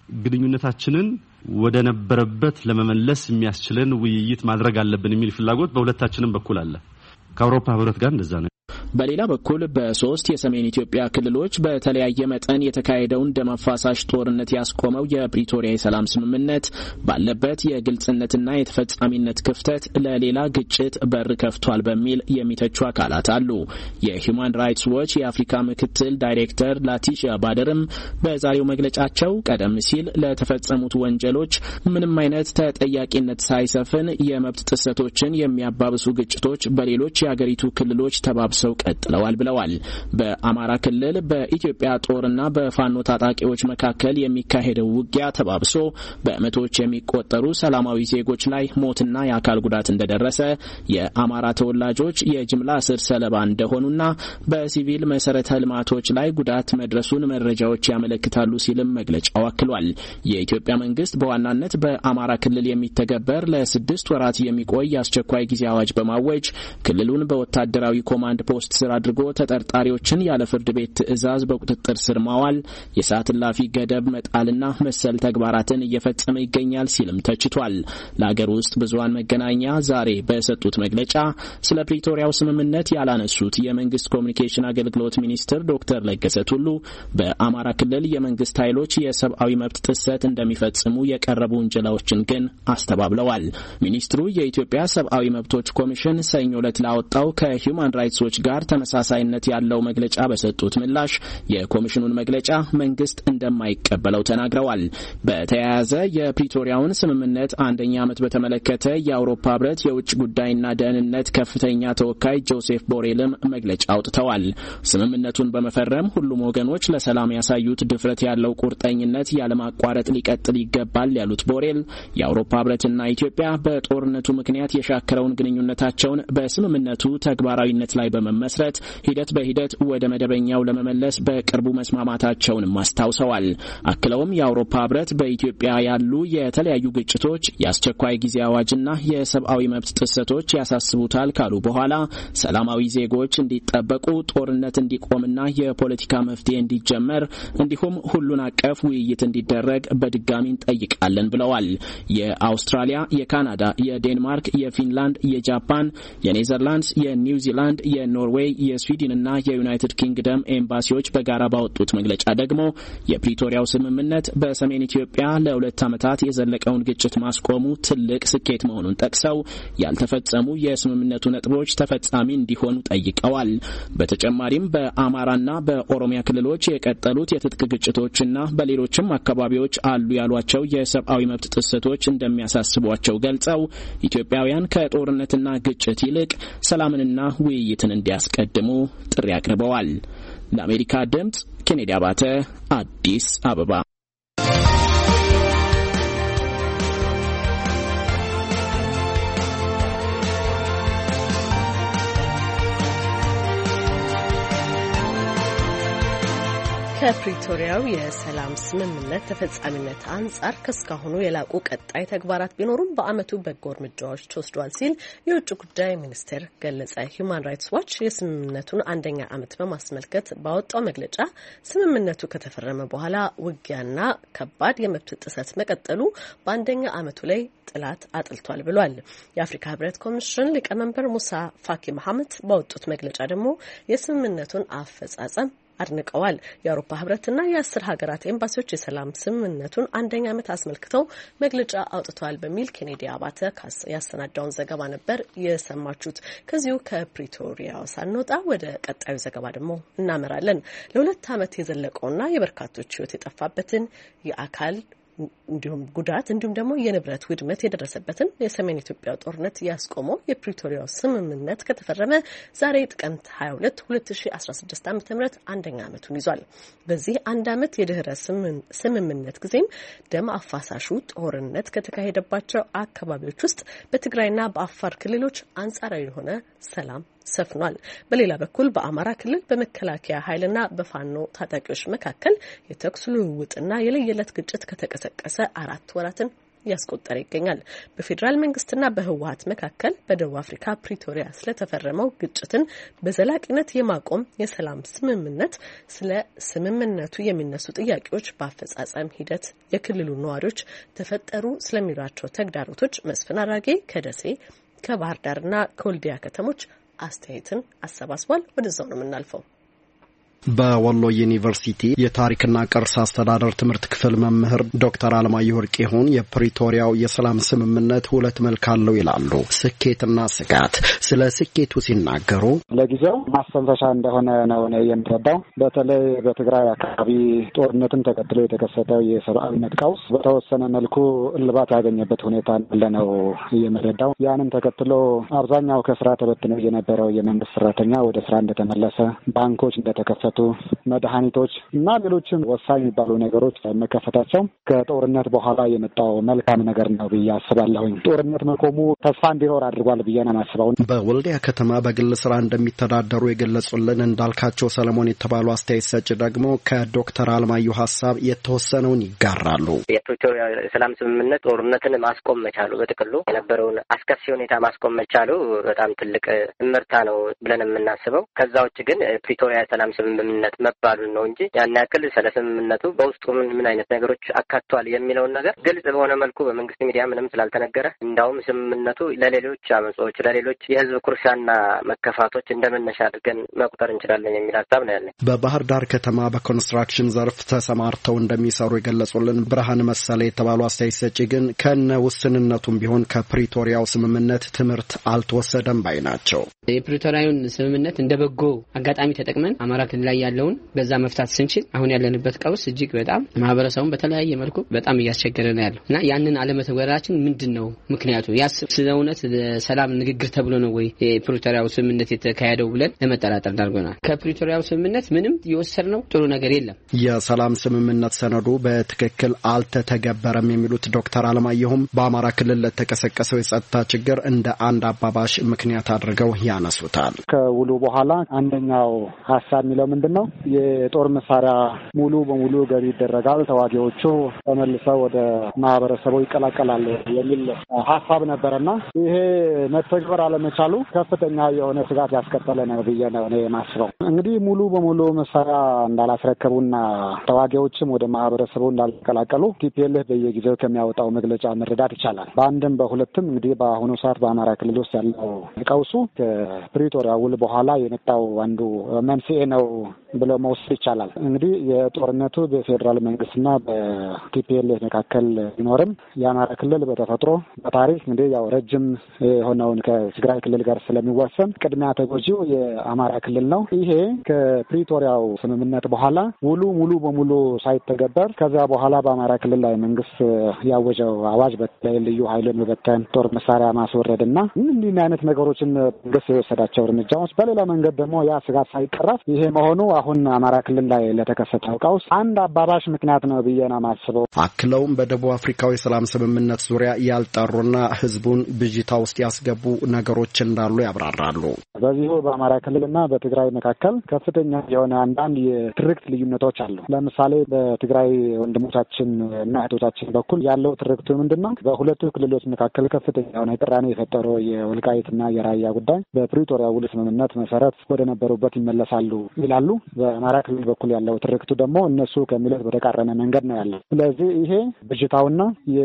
ግንኙነታችንን ወደ ነበረበት ለመመለስ የሚያስችለን ውይይት ማድረግ አለብን የሚል ፍላጎት በሁለታችንም በኩል አለ። ከአውሮፓ ህብረት ጋር እንደዛ ነው። በሌላ በኩል በ3 የሰሜን ኢትዮጵያ ክልሎች በተለያየ መጠን የተካሄደውን ደም አፋሳሽ ጦርነት ያስቆመው የፕሪቶሪያ የሰላም ስምምነት ባለበት የግልጽነትና የተፈጻሚነት ክፍተት ለሌላ ግጭት በር ከፍቷል በሚል የሚተቹ አካላት አሉ። የሂውማን ራይትስ ዎች የአፍሪካ ምክትል ዳይሬክተር ላቲሺያ ባደርም በዛሬው መግለጫቸው ቀደም ሲል ለተፈጸሙት ወንጀሎች ምንም አይነት ተጠያቂነት ሳይሰፍን የመብት ጥሰቶችን የሚያባብሱ ግጭቶች በሌሎች የአገሪቱ ክልሎች ተባብሰው ቀጥለዋል ብለዋል። በአማራ ክልል በኢትዮጵያ ጦርና በፋኖ ታጣቂዎች መካከል የሚካሄደው ውጊያ ተባብሶ በመቶዎች የሚቆጠሩ ሰላማዊ ዜጎች ላይ ሞትና የአካል ጉዳት እንደደረሰ፣ የአማራ ተወላጆች የጅምላ እስር ሰለባ እንደሆኑና በሲቪል መሰረተ ልማቶች ላይ ጉዳት መድረሱን መረጃዎች ያመለክታሉ ሲልም መግለጫው አክሏል። የኢትዮጵያ መንግስት በዋናነት በአማራ ክልል የሚተገበር ለ6 ወራት የሚቆይ አስቸኳይ ጊዜ አዋጅ በማወጅ ክልሉን በወታደራዊ ኮማንድ ፖስት ስር አድርጎ ተጠርጣሪዎችን ያለ ፍርድ ቤት ትዕዛዝ በቁጥጥር ስር ማዋል፣ የሰዓት እላፊ ገደብ መጣልና መሰል ተግባራትን እየፈጸመ ይገኛል ሲልም ተችቷል። ለሀገር ውስጥ ብዙሃን መገናኛ ዛሬ በሰጡት መግለጫ ስለ ፕሪቶሪያው ስምምነት ያላነሱት የመንግስት ኮሚኒኬሽን አገልግሎት ሚኒስትር ዶክተር ለገሰ ቱሉ በአማራ ክልል የመንግስት ኃይሎች የሰብአዊ መብት ጥሰት እንደሚፈጽሙ የቀረቡ ውንጀላዎችን ግን አስተባብለዋል። ሚኒስትሩ የኢትዮጵያ ሰብአዊ መብቶች ኮሚሽን ሰኞ ዕለት ላወጣው ከሂውማን ራይትስ ዎች ጋር ተመሳሳይነት ያለው መግለጫ በሰጡት ምላሽ የኮሚሽኑን መግለጫ መንግስት እንደማይቀበለው ተናግረዋል። በተያያዘ የፕሪቶሪያውን ስምምነት አንደኛ ዓመት በተመለከተ የአውሮፓ ህብረት የውጭ ጉዳይና ደህንነት ከፍተኛ ተወካይ ጆሴፍ ቦሬልም መግለጫ አውጥተዋል። ስምምነቱን በመፈረም ሁሉም ወገኖች ለሰላም ያሳዩት ድፍረት ያለው ቁርጠኝነት ያለማቋረጥ ሊቀጥል ይገባል ያሉት ቦሬል የአውሮፓ ህብረትና ኢትዮጵያ በጦርነቱ ምክንያት የሻከረውን ግንኙነታቸውን በስምምነቱ ተግባራዊነት ላይ በመመስረት ሂደት በሂደት ወደ መደበኛው ለመመለስ በቅርቡ መስማማታቸውን አስታውሰዋል። አክለውም የአውሮፓ ህብረት በኢትዮጵያ ያሉ የተለያዩ ግጭቶች፣ የአስቸኳይ ጊዜ አዋጅና የሰብአዊ መብት ጥሰቶች ያሳስቡታል ካሉ በኋላ ሰላማዊ ዜጎች እንዲጠበቁ፣ ጦርነት እንዲቆምና የፖለቲካ መፍትሄ እንዲጀመር እንዲሁም ሁሉን አቀፍ ውይይት እንዲደረግ በድጋሚ እንጠይቃለን ብለዋል። የአውስትራሊያ፣ የካናዳ፣ የዴንማርክ፣ የፊንላንድ፣ የጃፓን፣ የኔዘርላንድስ፣ የኒውዚላንድ፣ የኖርዌይ፣ የስዊድንና የዩናይትድ ኪንግደም ኤምባሲዎች በጋራ ባወጡት መግለጫ ደግሞ የፕሪቶሪያው ስምምነት በሰሜን ኢትዮጵያ ለ2 ዓመታት የዘለቀውን ግጭት ማስቆሙ ትልቅ ስኬት መሆኑን ጠቅሰው ያልተፈጸሙ የስምምነቱ ነጥቦች ተፈጻሚ እንዲሆኑ ጠይቀዋል። በተጨማሪም በአማራና በኦሮሚያ ክልሎች የቀጠሉት የትጥቅ ግጭቶችና በሌሎችም አካባቢዎች አሉ ያሏቸው የሰብአዊ መብት ጥሰቶች እንደሚያሳስቧቸው ገልጸው ኢትዮጵያውያን ከጦርነትና ግጭት ይልቅ ሰላምንና ውይይትን እንዲያስቀድሙ ጥሪ አቅርበዋል። ለአሜሪካ ድምጽ ኬኔዲ አባተ አዲስ አበባ። ከፕሪቶሪያው የሰላም ስምምነት ተፈጻሚነት አንጻር ከስካሁኑ የላቁ ቀጣይ ተግባራት ቢኖሩም በአመቱ በጎ እርምጃዎች ተወስደዋል ሲል የውጭ ጉዳይ ሚኒስቴር ገለጸ። ሂውማን ራይትስ ዋች የስምምነቱን አንደኛ ዓመት በማስመልከት ባወጣው መግለጫ ስምምነቱ ከተፈረመ በኋላ ውጊያና ከባድ የመብት ጥሰት መቀጠሉ በአንደኛ ዓመቱ ላይ ጥላት አጥልቷል ብሏል። የአፍሪካ ህብረት ኮሚሽን ሊቀመንበር ሙሳ ፋኪ መሐመድ ባወጡት መግለጫ ደግሞ የስምምነቱን አፈጻጸም አድንቀዋል። የአውሮፓ ህብረትና የ10 ሀገራት ኤምባሲዎች የሰላም ስምምነቱን አንደኛ ዓመት አስመልክተው መግለጫ አውጥተዋል በሚል ኬኔዲ አባተ ያሰናዳውን ዘገባ ነበር የሰማችሁት። ከዚሁ ከፕሪቶሪያ ሳንወጣ ወደ ቀጣዩ ዘገባ ደግሞ እናመራለን። ለ2 ዓመት የዘለቀውና የበርካቶች ህይወት የጠፋበትን የአካል እንዲሁም ጉዳት እንዲሁም ደግሞ የንብረት ውድመት የደረሰበትን የሰሜን ኢትዮጵያ ጦርነት ያስቆመው የፕሪቶሪያው ስምምነት ከተፈረመ ዛሬ ጥቅምት 22 2016 ዓ.ም አንደኛ ዓመቱን ይዟል። በዚህ አንድ ዓመት የድህረ ስምምነት ጊዜም ደም አፋሳሹ ጦርነት ከተካሄደባቸው አካባቢዎች ውስጥ በትግራይና በአፋር ክልሎች አንጻራዊ የሆነ ሰላም ሰፍኗል። በሌላ በኩል በአማራ ክልል በመከላከያ ኃይልና በፋኖ ታጣቂዎች መካከል የተኩስ ልውውጥና የለየለት ግጭት ከተቀሰቀሰ 4 ወራትን ያስቆጠረ ይገኛል። በፌዴራል መንግስትና በህወሓት መካከል በደቡብ አፍሪካ ፕሪቶሪያ ስለተፈረመው ግጭትን በዘላቂነት የማቆም የሰላም ስምምነት፣ ስለ ስምምነቱ የሚነሱ ጥያቄዎች፣ በአፈጻጸም ሂደት የክልሉ ነዋሪዎች ተፈጠሩ ስለሚሏቸው ተግዳሮቶች መስፍን አራጌ ከደሴ ከባህር ዳርና ከወልዲያ ከተሞች አስተያየትን አሰባስቧል። ወደዛው ነው የምናልፈው። በወሎ ዩኒቨርሲቲ የታሪክና ቅርስ አስተዳደር ትምህርት ክፍል መምህር ዶክተር አለማየሁ ወርቅሁን የፕሪቶሪያው የሰላም ስምምነት ሁለት መልክ አለው ይላሉ። ስኬትና ስጋት። ስለ ስኬቱ ሲናገሩ ለጊዜው ማስተንፈሻ እንደሆነ ነው የምረዳው። በተለይ በትግራይ አካባቢ ጦርነትን ተከትሎ የተከሰተው የሰብአዊነት ቀውስ በተወሰነ መልኩ እልባት ያገኘበት ሁኔታ እንዳለ ነው የምረዳው። ያንን ተከትሎ አብዛኛው ከስራ ተበትነው የነበረው የመንግስት ሰራተኛ ወደ ስራ እንደተመለሰ፣ ባንኮች እንደተከፈቱ፣ መድኃኒቶች እና ሌሎችም ወሳኝ የሚባሉ ነገሮች መከፈታቸው ከጦርነት በኋላ የመጣው መልካም ነገር ነው ብዬ አስባለሁኝ። ጦርነት መቆሙ ተስፋ እንዲኖር አድርጓል ብዬ ነው የማስበው። በወልዲያ ከተማ በግል ስራ እንደሚተዳደሩ የገለጹልን እንዳልካቸው ሰለሞን የተባሉ አስተያየት ሰጪ ደግሞ ከዶክተር አለማየሁ ሀሳብ የተወሰነውን ይጋራሉ። የፕሪቶሪያ የሰላም ስምምነት ጦርነትን ማስቆም መቻሉ፣ በጥቅሉ የነበረውን አስከፊ ሁኔታ ማስቆም መቻሉ በጣም ትልቅ እምርታ ነው ብለን የምናስበው። ከዛ ውጭ ግን ፕሪቶሪያ የሰላም ስምምነት መባሉን ነው እንጂ ያን ያክል ስለ ስምምነቱ በውስጡ ምን አይነት ነገሮች አካቷል የሚለውን ነገር ግልጽ በሆነ መልኩ በመንግስት ሚዲያ ምንም ስላልተነገረ እንዳውም ስምምነቱ ለሌሎች አመጾች፣ ለሌሎች የህዝብ ኩርሻና መከፋቶች እንደመነሻ አድርገን መቁጠር እንችላለን የሚል ሀሳብ ነው ያለኝ። በባህር ዳር ከተማ በኮንስትራክሽን ዘርፍ ተሰማርተው እንደሚሰሩ የገለጹልን ብርሃን መሰለ የተባሉ አስተያየት ሰጪ ግን ከነ ውስንነቱም ቢሆን ከፕሪቶሪያው ስምምነት ትምህርት አልተወሰደም ባይ ናቸው። የፕሪቶሪያውን ስምምነት እንደ በጎ አጋጣሚ ተጠቅመን አማራ ክልል ላይ ያለውን በዛ መፍታት ስንችል አሁን ያለንበት ቀውስ እጅግ በጣም ማህበረሰቡን በተለያየ መልኩ በጣም እያስቸገረ ነው ያለው እና ያንን አለመተግበራችን ምንድነው ምክንያቱ? ስለ እውነት ለሰላም ንግግር ተብሎ ነው ወይ የፕሪቶሪያው ስምምነት የተካሄደው ብለን ለመጠራጠር ዳርጎናል። ከፕሪቶሪያው ስምምነት ምንም የወሰድነው ጥሩ ነገር የለም። የሰላም ስምምነት ሰነዱ በትክክል አልተተገበረም የሚሉት ዶክተር አለማየሁም በአማራ ክልል ለተቀሰቀሰው የጸጥታ ችግር እንደ አንድ አባባሽ ምክንያት አድርገው ያነሱታል። ከውሉ በኋላ አንደኛው ሀሳብ የሚለው ምንድነው? የጦር መሳሪያ ሙሉ በሙሉ ገቢ ይደረጋል፣ ተዋጊዎቹ ተመልሰው ወደ ማህበረሰቡ ይቀላቀላሉ የሚል ሀሳብ ነበርና ይሄ መተግበር አለመቻሉ ከፍተኛ የሆነ ስጋት ያስከተለ ነው ብዬ ነው የማስበው። እንግዲህ ሙሉ በሙሉ መሳሪያ እንዳላስረከቡና ተዋጊዎችም ወደ ማህበረሰቡ እንዳልቀላቀሉ ቲፒኤልኤፍ በየጊዜው ከሚያወጣው መግለጫ መረዳት ይቻላል። በአንድም በሁለትም እንግዲህ በአሁኑ ሰዓት በአማራ ክልል ውስጥ ያለው ቀውሱ ከፕሪቶሪያ ውል በኋላ የመጣው አንዱ መንስኤ ነው ብሎ መውሰድ ይቻላል። እንግዲህ የጦርነቱ በፌዴራል መንግስትና በቲፒኤልኤፍ መካከል ቢኖርም የአማራ ክልል በተፈጥሮ በታሪክ እንግዲህ ያው ረጅም የሆነውን ከትግራይ ክልል ጋር ስለሚዋሰን ቅድሚያ ተጎጂው የአማራ ክልል ነው። ይሄ ከፕሪቶሪያው ስምምነት በኋላ ውሉ ሙሉ በሙሉ ሳይተገበር ከዛ በኋላ በአማራ ክልል ላይ መንግስት ያወጀው አዋጅ በተለይ ልዩ ኃይልን መበተን፣ ጦር መሳሪያ ማስወረድና እንዲህ አይነት ነገሮችን መንግስት የወሰዳቸው እርምጃዎች በሌላ መንገድ ደግሞ ያ ስጋት ሳይቀረፍ ይሄ መሆኑ አሁን አማራ ክልል ላይ ለተከሰተው ቀውስ አንድ አባባሽ ምክንያት ነው ብዬ ነው የማስበው። አክለውም በደቡብ አፍሪካው የሰላም ስምምነት ዙሪያ ያልጠሩና ህዝቡን ብዥታ ውስጥ ያስገቡ ነገሮች እንዳሉ ያብራራሉ። በዚሁ በአማራ ክልልና በትግራይ መካከል ከፍተኛ የሆነ አንዳንድ የትርክት ልዩነቶች አሉ። ለምሳሌ በትግራይ ወንድሞቻችን እና እህቶቻችን በኩል ያለው ትርክቱ ምንድነው? በሁለቱ ክልሎች መካከል ከፍተኛ የሆነ ቅራኔ የፈጠረው የወልቃይትና የራያ ጉዳይ በፕሪቶሪያ ውል ስምምነት መሰረት ወደ ነበሩበት ይመለሳሉ ይላሉ። በአማራ ክልል በኩል ያለው ትርክቱ ደግሞ እነሱ ከሚሉት በተቃረነ መንገድ ነው ያለው። ስለዚህ ይሄ ብዥታውና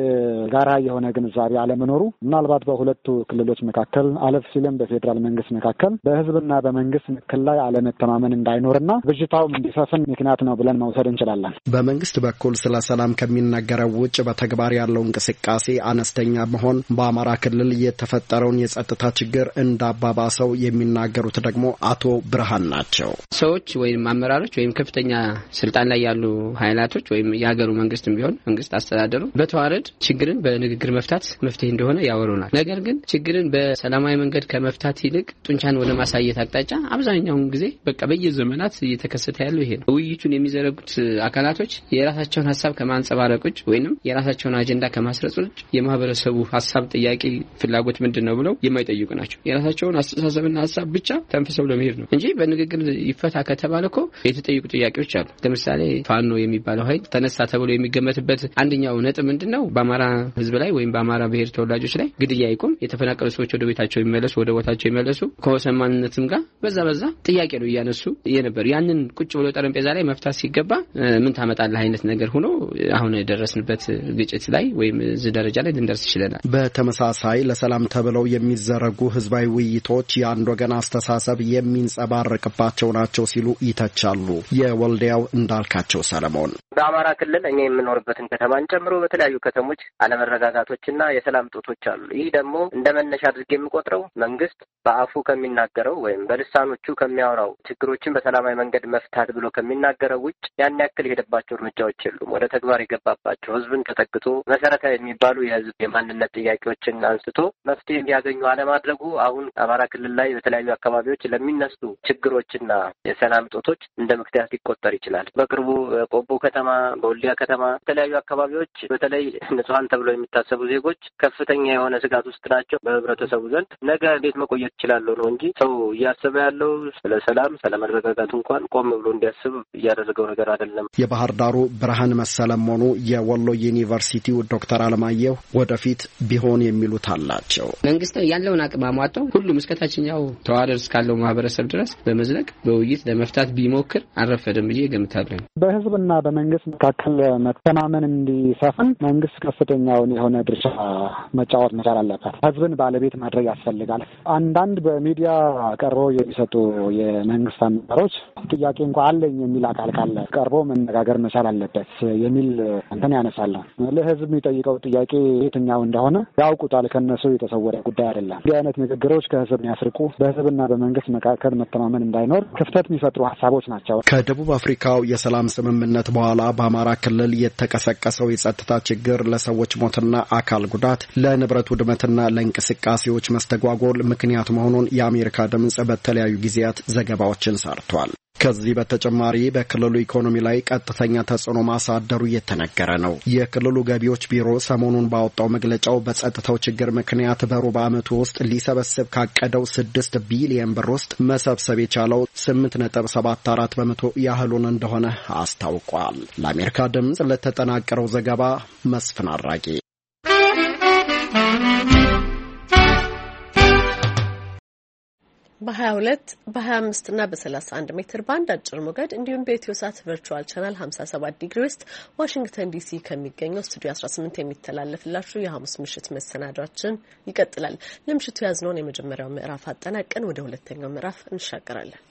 የጋራ የሆነ ግንዛቤ አለመኖሩ ምናልባት በሁለቱ ክልሎች መካከል አለፍ ሲልም በፌዴራል መንግስት መካከል በህዝብና በመንግስት ምክክል ላይ አለመተማመን እንዳይኖርና ብዥታውም እንዲሰፍን ምክንያት ነው ብለን መውሰድ እንችላለን። በመንግስት በኩል ስለ ሰላም ከሚነገረው ውጭ በተግባር ያለው እንቅስቃሴ አነስተኛ መሆን በአማራ ክልል የተፈጠረውን የጸጥታ ችግር እንዳባባሰው የሚናገሩት ደግሞ አቶ ብርሃን ናቸው። ሰዎች ወይም አመራሮች ወይም ከፍተኛ ስልጣን ላይ ያሉ ኃይላቶች ወይም የሀገሩ መንግስትም ቢሆን መንግስት አስተዳደሩ በተዋረድ ችግርን በንግግር መፍታት መፍትሄ እንደሆነ ያወሩናል። ነገር ግን ችግርን በሰላማዊ መንገድ ከመፍታት ይልቅ ጡንቻን ወደ ማሳየት አቅጣጫ አብዛኛውን ጊዜ በቃ በየዘመናት እየተከሰተ ያለው ይሄ ነው። ውይይቱን የሚዘረጉት አካላቶች የራሳቸውን ሀሳብ ከማንጸባረቅ ውጭ ወይንም የራሳቸውን አጀንዳ ከማስረጽ ውጭ የማህበረሰቡ ሀሳብ፣ ጥያቄ፣ ፍላጎት ምንድነው ብለው የማይጠይቁ ናቸው። የራሳቸውን አስተሳሰብና ሀሳብ ብቻ ተንፍሰው ለመሄድ ነው እንጂ በንግግር ይፈታ ከተባለ እኮ የተጠየቁ ጥያቄዎች አሉ። ለምሳሌ ፋኖ የሚባለው ኃይል ተነሳ ተብሎ የሚገመትበት አንደኛው ነጥብ ምንድነው? በአማራ ህዝብ ላይ ወይም በአማራ ብሔር ተወላጆች ላይ ግድያ ይቆም፣ የተፈናቀሉ ሰዎች ወደ ቤታቸው ይመለሱ፣ ወደ ቦታቸው ይመለሱ፣ ከወሰን ማንነትም ጋር በዛ ጥያቄ ነው እያነሱ የነበር። ያንን ቁጭ ብሎ ጠረጴዛ ላይ መፍታት ሲገባ ምን ታመጣለህ አይነት ነገር ሆኖ አሁን የደረስንበት ግጭት ላይ ወይም እዚህ ደረጃ ላይ ልንደርስ ይችላል። በተመሳሳይ ለሰላም ተብለው የሚዘረጉ ህዝባዊ ውይይቶች የአንድ ወገን አስተሳሰብ የሚንጸባረቅባቸው ናቸው ሲሉ ይተቻሉ። የወልዲያው እንዳልካቸው ሰለሞን በአማራ ክልል እኛ የምንኖርበትን ከተማን ጨምሮ በተለያዩ ከተሞች አለመረጋጋቶችና የሰላም ጦቶች አሉ። ይህ ደግሞ እንደ መነሻ አድርጌ የምቆጥረው መንግስት በአፉ ከሚናገረው ወይም በልሳኖቹ ከሚያወራው ችግሮችን በሰላማዊ መንገድ መፍታት ብሎ ከሚናገረው ውጭ ያን ያክል የሄደባቸው እርምጃዎች የሉም። ወደ ተግባር የገባባቸው ህዝብን ተጠግቶ መሰረታዊ የሚባሉ የህዝብ የማንነት ጥያቄዎችን አንስቶ መፍትሄ እንዲያገኙ አለማድረጉ አሁን አማራ ክልል ላይ በተለያዩ አካባቢዎች ለሚነሱ ችግሮችና የሰላም ጦቶች እንደ ምክንያት ሊቆጠር ይችላል። በቅርቡ ቆቦ ከተማ፣ በወልዲያ ከተማ የተለያዩ አካባቢዎች በተለይ ንጹሃን ተብለው የሚታሰቡ ዜጎች ከፍተኛ የሆነ ስጋት ውስጥ ናቸው። በህብረተሰቡ ዘንድ ነገ እንዴት መቆየት ይችላለሁ ነው እንጂ ሰው እያሰበ ያለው ስለ ሰላም ስለመረጋጋቱ እንኳን ቆም ብሎ እንዲያስብ እያደረገው ነገር አይደለም። የባህር ዳሩ ብርሃን መሰለም ሆኑ የወሎ ዩኒቨርሲቲው ዶክተር አለማየሁ ወደፊት ቢሆን የሚሉት አላቸው። መንግስት ያለውን አቅም አሟጣው ሁሉም እስከታችኛው ተዋረድ እስካለው ማህበረሰብ ድረስ በመዝለቅ በውይይት ለመፍታት ቢሞክር አልረፈደም ብዬ ገምታለሁ። በህዝብና በመንግስት መካከል መተማመን እንዲሰፍን መንግስት ከፍተኛውን የሆነ ድርሻ መጫወት መቻል አለበት። ህዝብን ባለቤት ማድረግ ያስፈልጋል። አንዳንድ በሚዲያ ቀርበው የሚሰጡ የመንግስት አመራሮች ጥያቄ እንኳን አለኝ የሚል አካል ካለ ቀርቦ መነጋገር መቻል አለበት የሚል እንትን ያነሳል። ለህዝብ የሚጠይቀው ጥያቄ የትኛው እንደሆነ ያውቁታል። ከነሱ የተሰወረ ጉዳይ አይደለም። እንዲህ አይነት ንግግሮች ከህዝብ የሚያስርቁ፣ በህዝብና በመንግስት መካከል መተማመን እንዳይኖር ክፍተት የሚፈጥሩ ሀሳቦች ናቸው። ከደቡብ አፍሪካው የሰላም ስምምነት በኋላ በአማራ ክልል የተቀሰቀሰው የጸጥታ ችግር ለሰዎች ሞትና አካል ጉዳት፣ ለንብረት ውድመትና ለእንቅስቃሴዎች መስተጓጎል ምክንያት መሆኑን የአሜሪካ ድምጽ በተለያዩ ጊዜያት ዘገባዎችን ሰርቷል። ከዚህ በተጨማሪ በክልሉ ኢኮኖሚ ላይ ቀጥተኛ ተጽዕኖ ማሳደሩ እየተነገረ ነው። የክልሉ ገቢዎች ቢሮ ሰሞኑን ባወጣው መግለጫው በጸጥታው ችግር ምክንያት በሩብ ዓመቱ ውስጥ ሊሰበስብ ካቀደው 6 ቢሊዮን ብር ውስጥ መሰብሰብ የቻለው 8.74 በመቶ ያህሉን እንደሆነ አስታውቋል። ለአሜሪካ ድምጽ ለተጠናቀረው ዘገባ መስፍን አራጌ። በ22 በ25 እና በ31 ሜትር ባንድ አጭር ሞገድ እንዲሁም በኢትዮ ሳት ቨርቹዋል ቻናል 57 ዲግሪ ውስጥ ዋሽንግተን ዲሲ ከሚገኘው ስቱዲዮ 18 የሚተላለፍላችሁ የሐሙስ ምሽት መሰናዷችን ይቀጥላል። ለምሽቱ ያዝነውን የመጀመሪያው ምዕራፍ አጠናቀን ወደ ሁለተኛው ምዕራፍ እንሻገራለን።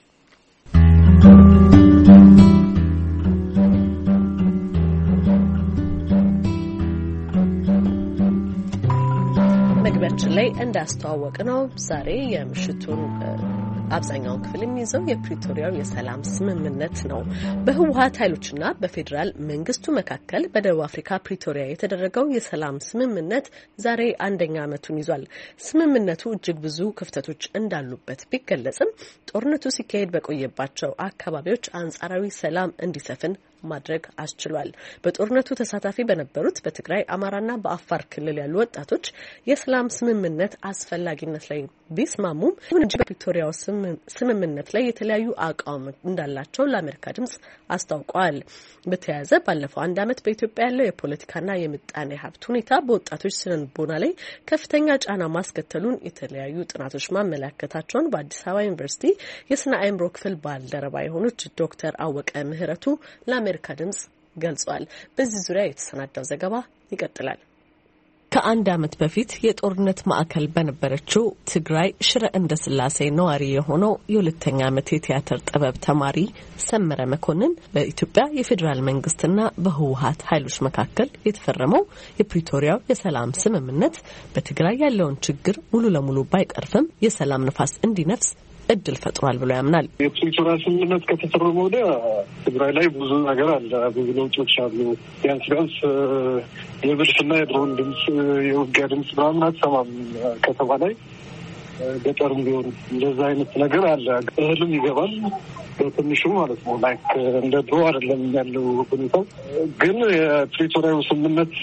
መግቢያችን ላይ እንዳስተዋወቅ ነው ዛሬ የምሽቱን አብዛኛውን ክፍል የሚይዘው የፕሪቶሪያው የሰላም ስምምነት ነው። በህወሓት ኃይሎችና በፌዴራል መንግስቱ መካከል በደቡብ አፍሪካ ፕሪቶሪያ የተደረገው የሰላም ስምምነት ዛሬ አንደኛ ዓመቱን ይዟል። ስምምነቱ እጅግ ብዙ ክፍተቶች እንዳሉበት ቢገለጽም ጦርነቱ ሲካሄድ በቆየባቸው አካባቢዎች አንጻራዊ ሰላም እንዲሰፍን ማድረግ አስችሏል። በጦርነቱ ተሳታፊ በነበሩት በትግራይ፣ አማራና በአፋር ክልል ያሉ ወጣቶች የሰላም ስምምነት አስፈላጊነት ላይ ቢስማሙም ይሁን እንጂ በፕሪቶሪያው ስምምነት ላይ የተለያዩ አቋም እንዳላቸው ለአሜሪካ ድምጽ አስታውቀዋል። በተያያዘ ባለፈው አንድ ዓመት በኢትዮጵያ ያለው የፖለቲካና የምጣኔ ሀብት ሁኔታ በወጣቶች ስነልቦና ላይ ከፍተኛ ጫና ማስከተሉን የተለያዩ ጥናቶች ማመላከታቸውን በአዲስ አበባ ዩኒቨርሲቲ የስነ አእምሮ ክፍል ባልደረባ የሆኑት ዶክተር አወቀ ምህረቱ ለአሜሪካ ድምጽ ገልጿል። በዚህ ዙሪያ የተሰናዳው ዘገባ ይቀጥላል። ከአንድ ዓመት በፊት የጦርነት ማዕከል በነበረችው ትግራይ ሽረ እንደ ስላሴ ነዋሪ የሆነው የሁለተኛ ዓመት የቲያትር ጥበብ ተማሪ ሰመረ መኮንን በኢትዮጵያ የፌዴራል መንግስትና በህወሓት ኃይሎች መካከል የተፈረመው የፕሪቶሪያው የሰላም ስምምነት በትግራይ ያለውን ችግር ሙሉ ለሙሉ ባይቀርፍም የሰላም ንፋስ እንዲነፍስ እድል ፈጥሯል ብሎ ያምናል። የፕሪቶሪያ ስምምነት ከተፈረመ ወዲያ ትግራይ ላይ ብዙ ነገር አለ፣ ብዙ ለውጦች አሉ። ቢያንስ የብርስና የድሮን ድምፅ፣ የውጊያ ድምፅ ምናምን አትሰማም ከተማ ላይ። ገጠርም ቢሆን እንደዛ አይነት ነገር አለ። እህልም ይገባል በትንሹ ማለት ነው። ላይክ እንደ ድሮ አይደለም ያለው ሁኔታው። ግን የፕሪቶሪያው ስምምነት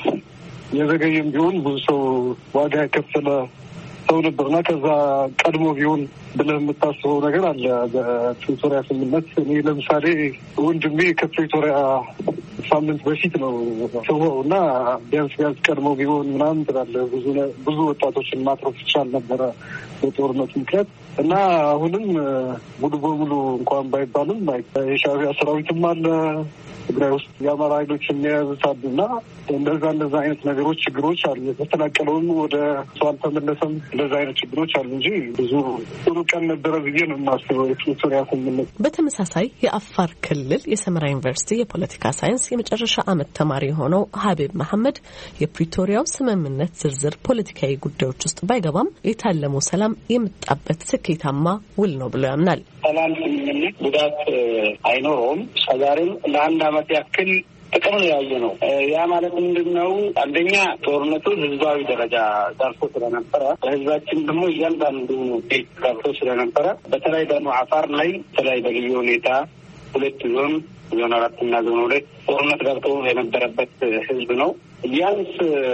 የዘገየም ቢሆን ብዙ ሰው ዋጋ የከፈለ ሰው ነበርና ከዛ ቀድሞ ቢሆን ብለህ የምታስበው ነገር አለ። በፕሪቶሪያ ስምምነት እኔ ለምሳሌ ወንድሜ ከፕሪቶሪያ ሳምንት በፊት ነው ሰው እና ቢያንስ ቀድሞ ቢሆን ምናምን ትላለህ። ብዙ ወጣቶችን ማትረፍ ይቻል ነበረ በጦርነቱ ምክንያት እና አሁንም ሙሉ በሙሉ እንኳን ባይባልም የሻዕቢያ ሰራዊትም አለ ትግራይ ውስጥ የአማራ ኃይሎች የሚያዙት እና እንደዛ አይነት ነገሮች ችግሮች አሉ። የተፈናቀለውም ወደ ሰው አልተመለሰም። እንደዛ አይነት ችግሮች አሉ እንጂ ብዙ ጥሩ ቀን ነበረ ብዬ ነው የማስበው የፕሪቶሪያ ስምምነት። በተመሳሳይ የአፋር ክልል የሰመራ ዩኒቨርሲቲ የፖለቲካ ሳይንስ የመጨረሻ ዓመት ተማሪ የሆነው ሀቢብ መሐመድ የፕሪቶሪያው ስምምነት ዝርዝር ፖለቲካዊ ጉዳዮች ውስጥ ባይገባም የታለመው ሰላም የመጣበት ስኬታማ ውል ነው ብሎ ያምናል። ሰላም ስምምነት ጉዳት አይኖረውም። እስከዛሬም ለአንድ ዓመት ያክል ጥቅም ያየ ነው። ያ ማለት ምንድነው? አንደኛ ጦርነቱ ህዝባዊ ደረጃ ዳርሶ ስለነበረ ህዝባችን ደግሞ እያንዳንዱ ቤት ዳርሶ ስለነበረ በተለይ ደግሞ አፋር ላይ በተለይ በልዩ ሁኔታ 2 ዞን 4 እና ዞን 2 ጦርነት ገብቶ የነበረበት ህዝብ ነው። ቢያንስ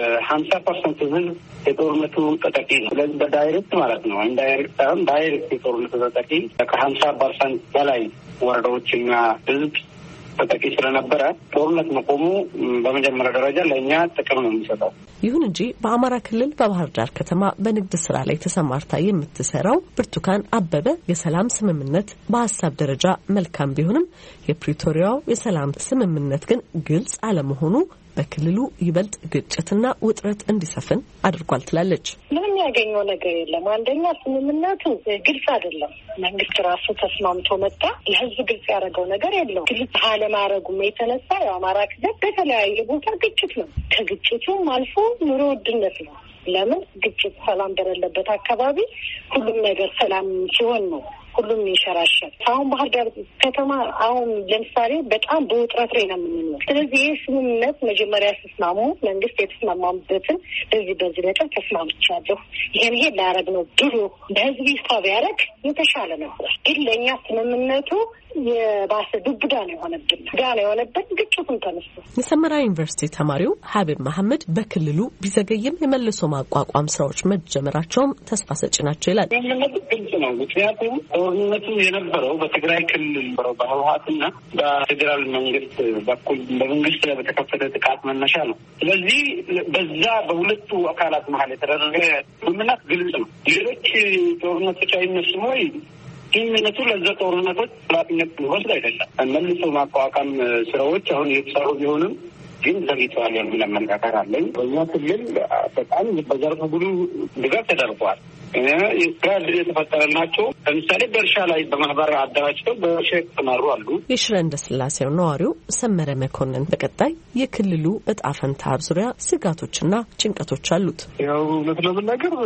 50% ህዝብ የጦርነቱ ተጠቂ ነው። ስለዚህ በዳይሬክት ማለት ነው ኢንዳይሬክት ሳይሆን ዳይሬክት የጦርነቱ ተጠቂ ከ50% በላይ ወረዳዎችና ህዝብ ተጠቂ ስለነበረ ጦርነት መቆሙ በመጀመሪያ ደረጃ ለእኛ ጥቅም ነው የሚሰጠው። ይሁን እንጂ በአማራ ክልል በባህር ዳር ከተማ በንግድ ስራ ላይ ተሰማርታ የምትሰራው ብርቱካን አበበ የሰላም ስምምነት በሀሳብ ደረጃ መልካም ቢሆንም የፕሪቶሪያው የሰላም ስምምነት ግን ግልጽ አለመሆኑ በክልሉ ይበልጥ ግጭትና ውጥረት እንዲሰፍን አድርጓል ትላለች። ምንም ያገኘው ነገር የለም። አንደኛ ስምምነቱ ግልጽ አይደለም። መንግስት ራሱ ተስማምቶ መጣ። ለህዝብ ግልጽ ያደረገው ነገር የለው። ግልጽ አለማድረጉም የተነሳ የአማራ ክልል በተለያየ ቦታ ግጭት ነው። ከግጭቱም አልፎ ኑሮ ውድነት ነው። ለምን ግጭት ሰላም በሌለበት አካባቢ ሁሉም ነገር ሰላም ሲሆን ነው ሁሉም ይንሸራሸር። አሁን ባህር ዳር ከተማ አሁን ለምሳሌ በጣም በውጥረት ላይ ነው የምንኖር። ስለዚህ ይህ ስምምነት መጀመሪያ ሲስማሙ መንግስት የተስማማበትን በዚህ ነጥብ ተስማምቻለሁ ይሄን ላያረግ ነው ብሎ ለህዝብ ይፋ ቢያደርግ የተሻለ ነበር። ግን ለእኛ ስምምነቱ የባሰ ዱብዳ ነው የሆነብን ግጭቱን ተነስቶ። የሰመራ ዩኒቨርሲቲ ተማሪው ሀቢብ መሐመድ በክልሉ ቢዘገይም የመልሶ ማቋቋም ስራዎች መጀመራቸውም ተስፋ ሰጪ ናቸው ይላል። ግልጽ ነው። ምክንያቱም ጦርነቱ የነበረው በትግራይ ክልል በህወሓትና በፌዴራል መንግስት በኩል በመንግስት ላይ በተከፈተ ጥቃት መነሻ ነው። ስለዚህ በዛ በሁለቱ አካላት መሀል የተደረገ ስምምነት ግልጽ ነው። ሌሎች ጦርነቶች አይነሱም ወይ? ስምምነቱ ለዛ ጦርነቶች ኃላፊነት ሊወስድ አይደለም። መልሶ ማቋቋም ስራዎች አሁን የተሰሩ ቢሆንም ግን ዘግይተዋል የሚል አመለካከት አለኝ። በእኛ ክልል በጣም በዘርፉ ብዙ ድጋፍ ተደርጓል። የስራ ዕድል የተፈጠረላቸው ለምሳሌ በእርሻ ላይ በማህበር አደራጅተው በእርሻ የተሰማሩ አሉ። የሽረ እንዳስላሴው ነዋሪው ሰመረ መኮንን በቀጣይ የክልሉ እጣ ፈንታ ዙሪያ ስጋቶችና ጭንቀቶች አሉት። ያው እውነት ለመናገር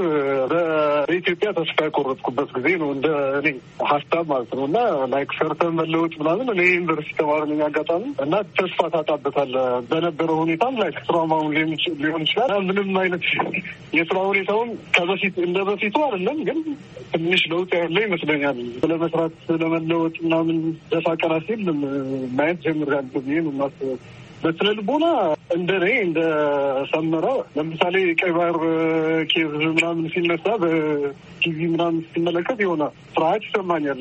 በኢትዮጵያ ተስፋ የቆረጥኩበት ጊዜ ነው እንደ እኔ ሀሳብ ማለት ነው። እና ላይክ ሰርተን መለወጥ ምናምን እኔ ዩኒቨርሲቲ ተማሪ ነኝ አጋጣሚ እና ተስፋ ታጣበታለህ በነበረው ሁኔታም ላይ ስራውን ሊሆን ይችላል። ምንም አይነት የስራ ሁኔታውን ከበፊት እንደ በፊቱ አይደለም፣ ግን ትንሽ ለውጥ ያለ ይመስለኛል። ለመስራት ለመለወጥ ምናምን ደፋ ቀና ሲል ማየት ጀምሬያለሁ ብዬ ነው የማስበው። በስነ ልቦና እንደኔ እንደ ሰመረ ለምሳሌ ቀይ ባህር ኬዝ ምናምን ሲነሳ በቲቪ ምናምን ሲመለከት የሆነ ፍርሃት ይሰማኛል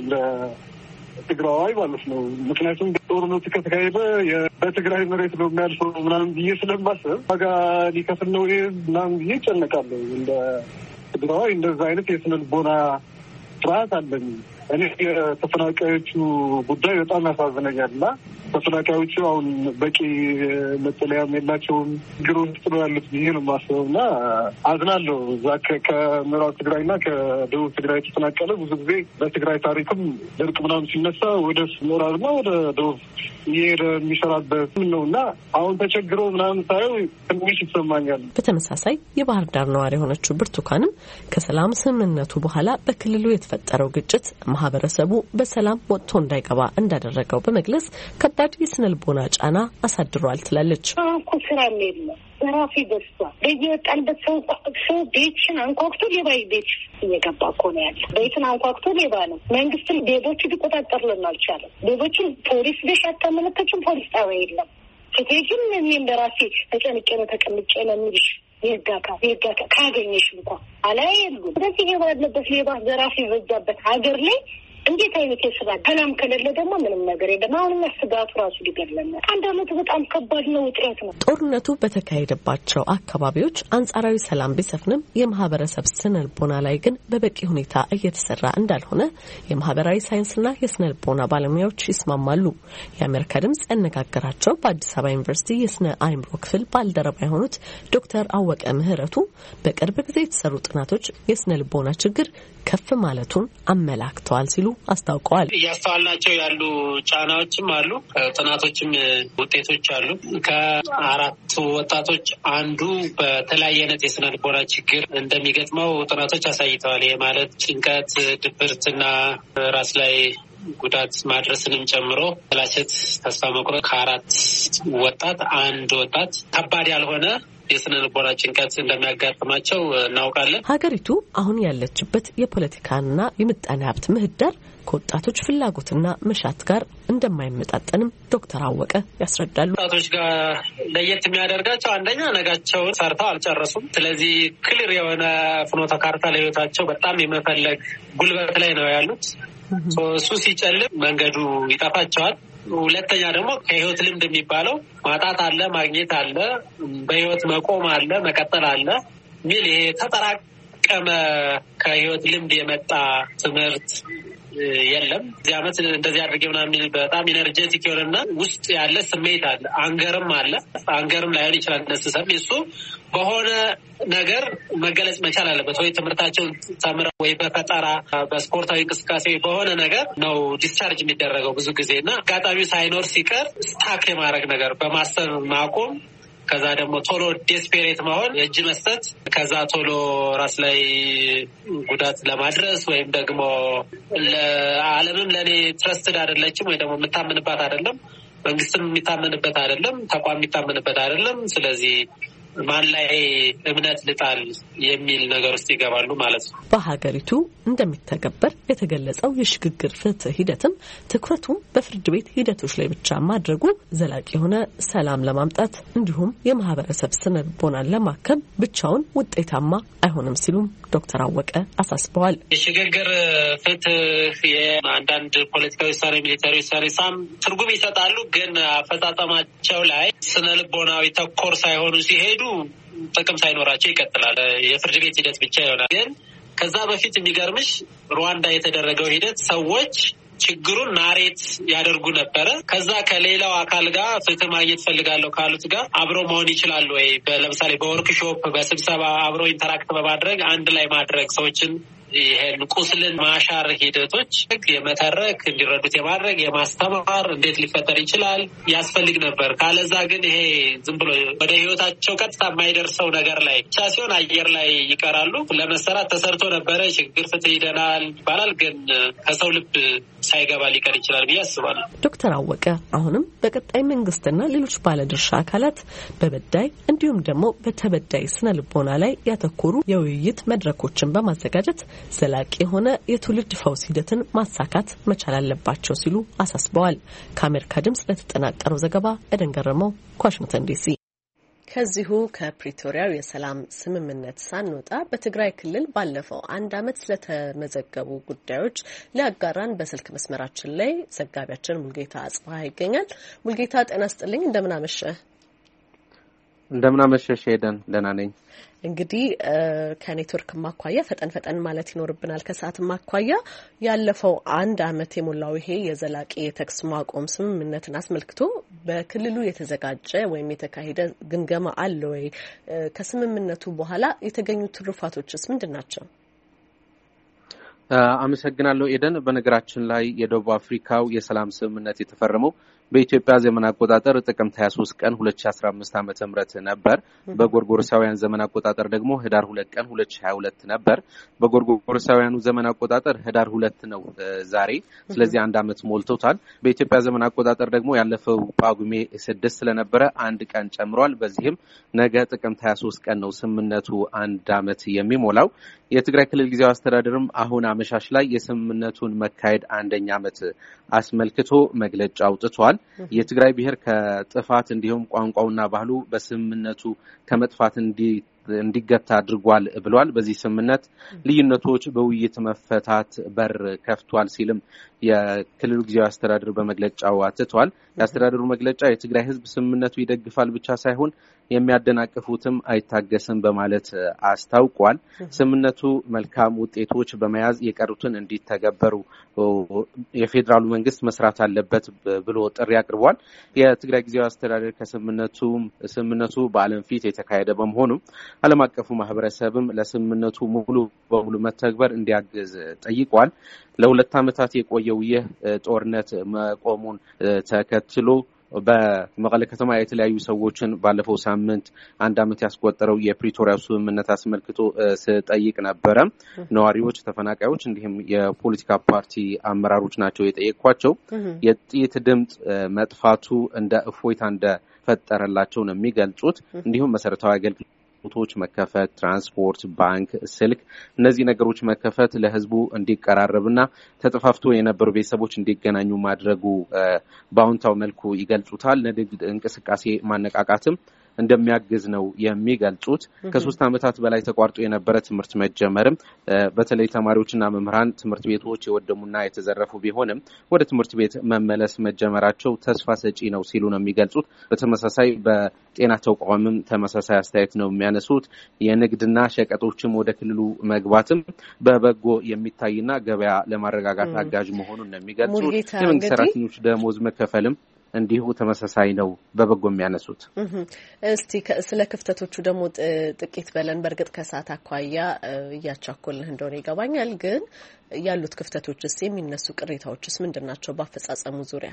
ትግራዋይ ማለት ነው። ምክንያቱም ጦርነቱ ከተካሄደ በትግራይ መሬት ነው የሚያልፈው ምናምን ብዬ ስለማስብ ዋጋ ሊከፍል ነው ምናምን ብዬ ይጨነቃለሁ። እንደ ትግራዋይ እንደዛ አይነት የስነ ልቦና ፍርሃት አለኝ። እኔ የተፈናቃዮቹ ጉዳይ በጣም ያሳዝነኛል እና ተፈናቃዮቹ አሁን በቂ መጠለያም የላቸውም፣ ችግር ውስጥ ነው ያሉት ብዬ ነው የማስበው እና አዝናለሁ። እዛ ከምዕራብ ትግራይና ከደቡብ ትግራይ የተፈናቀለ ብዙ ጊዜ በትግራይ ታሪክም ድርቅ ምናምን ሲነሳ ወደ ምዕራብና ወደ ደቡብ እየሄደ የሚሰራበት ነው እና አሁን ተቸግሮ ምናምን ሳየው ትንሽ ይሰማኛል። በተመሳሳይ የባህር ዳር ነዋሪ የሆነችው ብርቱካንም ከሰላም ስምምነቱ በኋላ በክልሉ የተፈጠረው ግጭት ማህበረሰቡ በሰላም ወጥቶ እንዳይገባ እንዳደረገው በመግለጽ ከባድ የስነልቦና ጫና አሳድሯል ትላለች። ስራ የለም በራሴ ደስታ በየወጣንበት ሰው ቤትሽን አንኳኩቶ ሌባ ቤት እየገባ እኮ ነው ያለ። ቤትን አንኳኩቶ ሌባ ነው። መንግስትን ሌቦቹ ሊቆጣጠርልን አልቻለም። ሌቦችን ፖሊስ ቤት አታመለከችም። ፖሊስ ጣቢያ የለም። ስትሄጂም እኔ እንደራሴ ተጨንቄ ነው ተቀምጬ ነው የሚልሽ የጋካ ካገኘሽ እንኳን አላየሉ ስለዚህ የባለበት ሌባ ዘራፊ በዛበት ሀገር ላይ እንዴት አይነት የስጋት ሰላም ከሌለ ደግሞ ምንም ነገር የለም። አሁን ስጋቱ ራሱ ሊገለለ አንድ አመት በጣም ከባድ ነው፣ ውጥረት ነው። ጦርነቱ በተካሄደባቸው አካባቢዎች አንጻራዊ ሰላም ቢሰፍንም የማህበረሰብ ስነልቦና ላይ ግን በበቂ ሁኔታ እየተሰራ እንዳልሆነ የማህበራዊ ሳይንስና የስነልቦና ባለሙያዎች ይስማማሉ። የአሜሪካ ድምጽ ያነጋገራቸው በአዲስ አበባ ዩኒቨርሲቲ የስነ አእምሮ ክፍል ባልደረባ የሆኑት ዶክተር አወቀ ምህረቱ በቅርብ ጊዜ የተሰሩ ጥናቶች የስነልቦና ችግር ከፍ ማለቱን አመላክተዋል ሲሉ አስታውቀዋል። እያስተዋልናቸው ያሉ ጫናዎችም አሉ፣ ጥናቶችም ውጤቶች አሉ። ከአራቱ ወጣቶች አንዱ በተለያየ አይነት የስነ ልቦና ችግር እንደሚገጥመው ጥናቶች አሳይተዋል። ይህ ማለት ጭንቀት፣ ድብርትና ራስ ላይ ጉዳት ማድረስንም ጨምሮ መላቸት፣ ተስፋ መቁረጥ ከአራት ወጣት አንድ ወጣት ከባድ ያልሆነ የስነ ልቦና ጭንቀት እንደሚያጋጥማቸው እናውቃለን። ሀገሪቱ አሁን ያለችበት የፖለቲካና የምጣኔ ሀብት ምህዳር ከወጣቶች ፍላጎትና መሻት ጋር እንደማይመጣጠንም ዶክተር አወቀ ያስረዳሉ። ወጣቶች ጋር ለየት የሚያደርጋቸው አንደኛ ነጋቸውን ሰርተው አልጨረሱም። ስለዚህ ክሊር የሆነ ፍኖተ ካርታ ለህይወታቸው በጣም የመፈለግ ጉልበት ላይ ነው ያሉት። እሱ ሲጨልም መንገዱ ይጠፋቸዋል። ሁለተኛ ደግሞ ከህይወት ልምድ የሚባለው ማጣት አለ፣ ማግኘት አለ፣ በህይወት መቆም አለ፣ መቀጠል አለ ሚል ይሄ ተጠራቀመ ከህይወት ልምድ የመጣ ትምህርት የለም። እዚህ አመት እንደዚህ አድርጌ ምናምን የሚል በጣም ኢነርጄቲክ የሆነና ውስጥ ያለ ስሜት አለ። አንገርም አለ። አንገርም ላይሆን ይችላል ነስሰም እሱ በሆነ ነገር መገለጽ መቻል አለበት። ወይ ትምህርታቸውን ተምረው ወይ በፈጠራ በስፖርታዊ እንቅስቃሴ በሆነ ነገር ነው ዲስቻርጅ የሚደረገው ብዙ ጊዜ እና አጋጣሚው ሳይኖር ሲቀር ስታክ የማድረግ ነገር በማሰብ ማቆም፣ ከዛ ደግሞ ቶሎ ዴስፔሬት መሆን፣ እጅ መስጠት፣ ከዛ ቶሎ ራስ ላይ ጉዳት ለማድረስ ወይም ደግሞ ለዓለምም ለእኔ ትረስትድ አይደለችም ወይ ደግሞ የምታምንባት አይደለም፣ መንግስትም የሚታመንበት አይደለም፣ ተቋም የሚታመንበት አይደለም፣ ስለዚህ ማን ላይ እምነት ልጣል የሚል ነገር ውስጥ ይገባሉ ማለት ነው። በሀገሪቱ እንደሚተገበር የተገለጸው የሽግግር ፍትህ ሂደትም ትኩረቱ በፍርድ ቤት ሂደቶች ላይ ብቻ ማድረጉ ዘላቂ የሆነ ሰላም ለማምጣት እንዲሁም የማህበረሰብ ስነልቦናን ለማከም ብቻውን ውጤታማ አይሆንም ሲሉም ዶክተር አወቀ አሳስበዋል። የሽግግር ፍትህ የአንዳንድ ፖለቲካዊ ውሳኔ፣ ሚሊታሪ ውሳኔ ትርጉም ይሰጣሉ፣ ግን አፈጻጸማቸው ላይ ስነልቦናዊ ተኮር ሳይሆኑ ሲሄዱ ጥቅም ሳይኖራቸው ይቀጥላል። የፍርድ ቤት ሂደት ብቻ ይሆናል። ግን ከዛ በፊት የሚገርምሽ ሩዋንዳ የተደረገው ሂደት ሰዎች ችግሩን ናሬት ያደርጉ ነበረ። ከዛ ከሌላው አካል ጋር ፍትህ ማግኘት ፈልጋለሁ ካሉት ጋር አብሮ መሆን ይችላሉ ወይ? ለምሳሌ በወርክሾፕ በስብሰባ አብሮ ኢንተራክት በማድረግ አንድ ላይ ማድረግ ሰዎችን ይሄን ቁስልን ማሻር ሂደቶች የመተረክ እንዲረዱት የማድረግ የማስተማር እንዴት ሊፈጠር ይችላል ያስፈልግ ነበር። ካለዛ ግን ይሄ ዝም ብሎ ወደ ህይወታቸው ቀጥታ የማይደርሰው ነገር ላይ ብቻ ሲሆን አየር ላይ ይቀራሉ። ለመሰራት ተሰርቶ ነበረ ችግር ፍትህ ይደናል ይባላል፣ ግን ከሰው ልብ ሳይገባ ሊቀር ይችላል ብዬ አስባለሁ። ዶክተር አወቀ አሁንም በቀጣይ መንግስትና ሌሎች ባለድርሻ አካላት በበዳይ እንዲሁም ደግሞ በተበዳይ ስነ ልቦና ላይ ያተኮሩ የውይይት መድረኮችን በማዘጋጀት ዘላቂ የሆነ የትውልድ ፈውስ ሂደትን ማሳካት መቻል አለባቸው ሲሉ አሳስበዋል። ከአሜሪካ ድምጽ ለተጠናቀረው ዘገባ ኤደን ገረመው ከዋሽንግተን ዲሲ። ከዚሁ ከፕሪቶሪያው የሰላም ስምምነት ሳንወጣ በትግራይ ክልል ባለፈው አንድ አመት ስለተመዘገቡ ጉዳዮች ሊያጋራን በስልክ መስመራችን ላይ ዘጋቢያችን ሙልጌታ አጽባህ ይገኛል። ሙልጌታ ጤና ይስጥልኝ፣ እንደምን አመሸህ? እንደምን አመሸሽ ሄደን? ደህና ነኝ። እንግዲህ ከኔትወርክ ማኳያ ፈጠን ማለት ይኖርብናል። ከሰዓት ማኳያ ያለፈው አንድ አመት የሞላው ይሄ የዘላቂ የተኩስ ማቆም ስምምነትን አስመልክቶ በክልሉ የተዘጋጀ ወይም የተካሄደ ግምገማ አለ ወይ? ከስምምነቱ በኋላ የተገኙ ትሩፋቶችስ ምንድን ናቸው? አመሰግናለሁ ኤደን። በነገራችን ላይ የደቡብ አፍሪካው የሰላም ስምምነት የተፈረመው በኢትዮጵያ ዘመን አቆጣጠር ጥቅምት 23 ቀን 2015 ዓ.ም ነበር። በጎርጎሮሳውያን ዘመን አቆጣጠር ደግሞ ህዳር 2 ቀን 2022 ነበር። በጎርጎሮሳውያኑ ዘመን አቆጣጠር ህዳር 2 ነው ዛሬ። ስለዚህ አንድ አመት ሞልቶታል። በኢትዮጵያ ዘመን አቆጣጠር ደግሞ ያለፈው ጳጉሜ 6 ስለነበረ አንድ ቀን ጨምሯል። በዚህም ነገ ጥቅምት 23 ቀን ነው ስምምነቱ አንድ አመት የሚሞላው። የትግራይ ክልል ጊዜያዊ አስተዳደርም አሁን አመሻሽ ላይ የስምምነቱን መካሄድ አንደኛ አመት አስመልክቶ መግለጫ አውጥቷል። የትግራይ ብሔር ከጥፋት እንዲሁም ቋንቋውና ባህሉ በስምምነቱ ከመጥፋት እንዲገታ አድርጓል ብሏል። በዚህ ስምምነት ልዩነቶች በውይይት መፈታት በር ከፍቷል ሲልም የክልሉ ጊዜያዊ አስተዳደር በመግለጫው አትቷል። የአስተዳደሩ መግለጫ የትግራይ ህዝብ ስምምነቱ ይደግፋል ብቻ ሳይሆን የሚያደናቅፉትም አይታገስም በማለት አስታውቋል። ስምምነቱ መልካም ውጤቶች በመያዝ የቀሩትን እንዲተገበሩ የፌዴራሉ መንግስት መስራት አለበት ብሎ ጥሪ አቅርቧል። የትግራይ ጊዜያዊ አስተዳደር ስምምነቱ በዓለም ፊት የተካሄደ በመሆኑም ዓለም አቀፉ ማህበረሰብም ለስምምነቱ ሙሉ በሙሉ መተግበር እንዲያግዝ ጠይቋል። ለ2 ዓመታት የቆየው ይህ ጦርነት መቆሙን ተከትሎ በመቀለ ከተማ የተለያዩ ሰዎችን ባለፈው ሳምንት 1 ዓመት ያስቆጠረው የፕሪቶሪያ ስምምነት አስመልክቶ ስጠይቅ ነበረ። ነዋሪዎች፣ ተፈናቃዮች እንዲሁም የፖለቲካ ፓርቲ አመራሮች ናቸው የጠየቅኳቸው። የጥይት ድምጽ መጥፋቱ እንደ እፎይታ እንደፈጠረላቸው ነው የሚገልጹት። እንዲሁም መሰረታዊ አገልግሎቶች መከፈት፣ ትራንስፖርት፣ ባንክ፣ ስልክ እነዚህ ነገሮች መከፈት ለህዝቡ እንዲቀራረብና ተጠፋፍቶ የነበሩ ቤተሰቦች እንዲገናኙ ማድረጉ በአዎንታዊ መልኩ ይገልጹታል። ለንግድ እንቅስቃሴ ማነቃቃትም እንደሚያግዝ ነው የሚገልጹት። ከ3 ዓመታት በላይ ተቋርጦ የነበረ ትምህርት መጀመርም በተለይ ተማሪዎችና መምህራን ትምህርት ቤቶች የወደሙና የተዘረፉ ቢሆንም ወደ ትምህርት ቤት መመለስ መጀመራቸው ተስፋ ሰጪ ነው ሲሉ ነው የሚገልጹት። በተመሳሳይ በጤና ተቋምም ተመሳሳይ አስተያየት ነው የሚያነሱት። የንግድና ሸቀጦችም ወደ ክልሉ መግባትም በበጎ የሚታይና ገበያ ለማረጋጋት አጋዥ መሆኑን ነው የሚገልጹት። የመንግስት ሰራተኞች ደሞዝ መከፈልም እንዲሁ ተመሳሳይ ነው በበጎ የሚያነሱት። እስቲ ስለ ክፍተቶቹ ደግሞ ጥቂት በለን። በእርግጥ ከሰዓት አኳያ እያቻኮልህ እንደሆነ ይገባኛል፣ ግን ያሉት ክፍተቶችስ የሚነሱ ቅሬታዎችስ ምንድናቸው? በአፈጻጸሙ ዙሪያ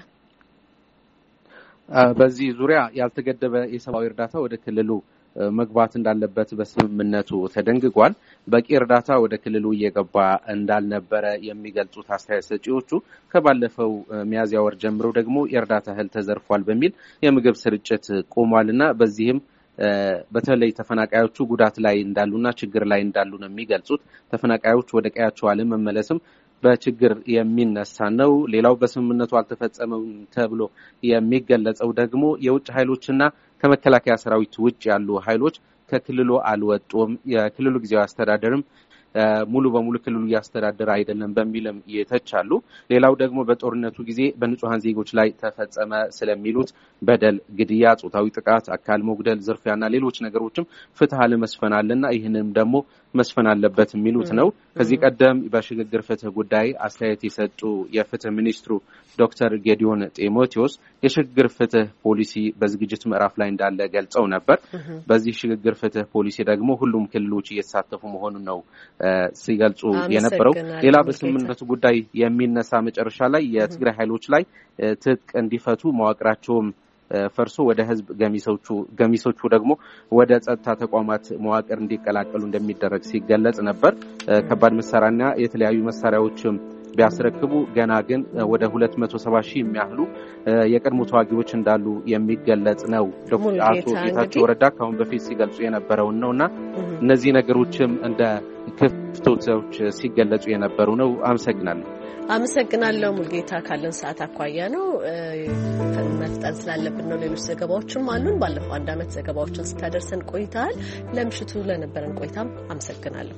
በዚህ ዙሪያ ያልተገደበ የሰብአዊ እርዳታ ወደ ክልሉ መግባት እንዳለበት በስምምነቱ ተደንግጓል። በቂ እርዳታ ወደ ክልሉ እየገባ እንዳልነበረ የሚገልጹት አስተያየት ሰጪዎቹ ከባለፈው ሚያዝያ ወር ጀምሮ ደግሞ የእርዳታ እህል ተዘርፏል በሚል የምግብ ስርጭት ቆሟልና በዚህም በተለይ ተፈናቃዮቹ ጉዳት ላይ እንዳሉና ችግር ላይ እንዳሉ ነው የሚገልጹት። ተፈናቃዮች ወደ ቀያቸው አለመመለስም በችግር የሚነሳ ነው። ሌላው በስምምነቱ አልተፈጸመም ተብሎ የሚገለጸው ደግሞ የውጭ ኃይሎችና ከመከላከያ ሰራዊት ውጭ ያሉ ኃይሎች ከክልሉ አልወጡም፣ የክልሉ ጊዜያዊ አስተዳደርም ሙሉ በሙሉ ክልሉ እያስተዳደረ አይደለም በሚልም ይተቻሉ። ሌላው ደግሞ በጦርነቱ ጊዜ በንጹሃን ዜጎች ላይ ተፈጸመ ስለሚሉት በደል፣ ግድያ፣ ጾታዊ ጥቃት፣ አካል መጉደል፣ ዝርፊያና ሌሎች ነገሮችም ፍትህ አለመስፈን አለና ይህንም ደግሞ መስፈን አለበት የሚሉት ነው። ከዚህ ቀደም በሽግግር ፍትህ ጉዳይ አስተያየት የሰጡ የፍትህ ሚኒስትሩ ዶክተር ጌዲዮን ጢሞቴዎስ የሽግግር ፍትህ ፖሊሲ በዝግጅት ምዕራፍ ላይ እንዳለ ገልጸው ነበር። በዚህ ሽግግር ፍትህ ፖሊሲ ደግሞ ሁሉም ክልሎች እየተሳተፉ መሆኑን ነው ሲገልጹ የነበረው። ሌላ በስምምነቱ ጉዳይ የሚነሳ መጨረሻ ላይ የትግራይ ኃይሎች ላይ ትጥቅ እንዲፈቱ መዋቅራቸውም ፈርሶ ወደ ህዝብ ገሚሶቹ ደግሞ ወደ ጸጥታ ተቋማት መዋቅር እንዲቀላቀሉ እንደሚደረግ ሲገለጽ ነበር። ከባድ መሳሪያና የተለያዩ መሳሪያዎችም ቢያስረክቡ ገና ግን ወደ 270 ሺህ የሚያህሉ የቀድሞ ተዋጊዎች እንዳሉ የሚገለጽ ነው። ዶክተር አቶ ጌታቸው ረዳ ካሁን በፊት ሲገልጹ የነበረውን ነውና እነዚህ ነገሮችም እንደ ክፍተቶች ሲገለጹ የነበሩ ነው። አመሰግናለሁ ሙልጌታ። ካለን ሰዓት አኳያ ነው መፍጠን ስላለብን ነው። ሌሎች ዘገባዎችም አሉን። ባለፈው 1 ዓመት ዘገባዎችን ስታደርሰን ቆይተሃል። ለምሽቱ ለነበረን ቆይታም አመሰግናለሁ።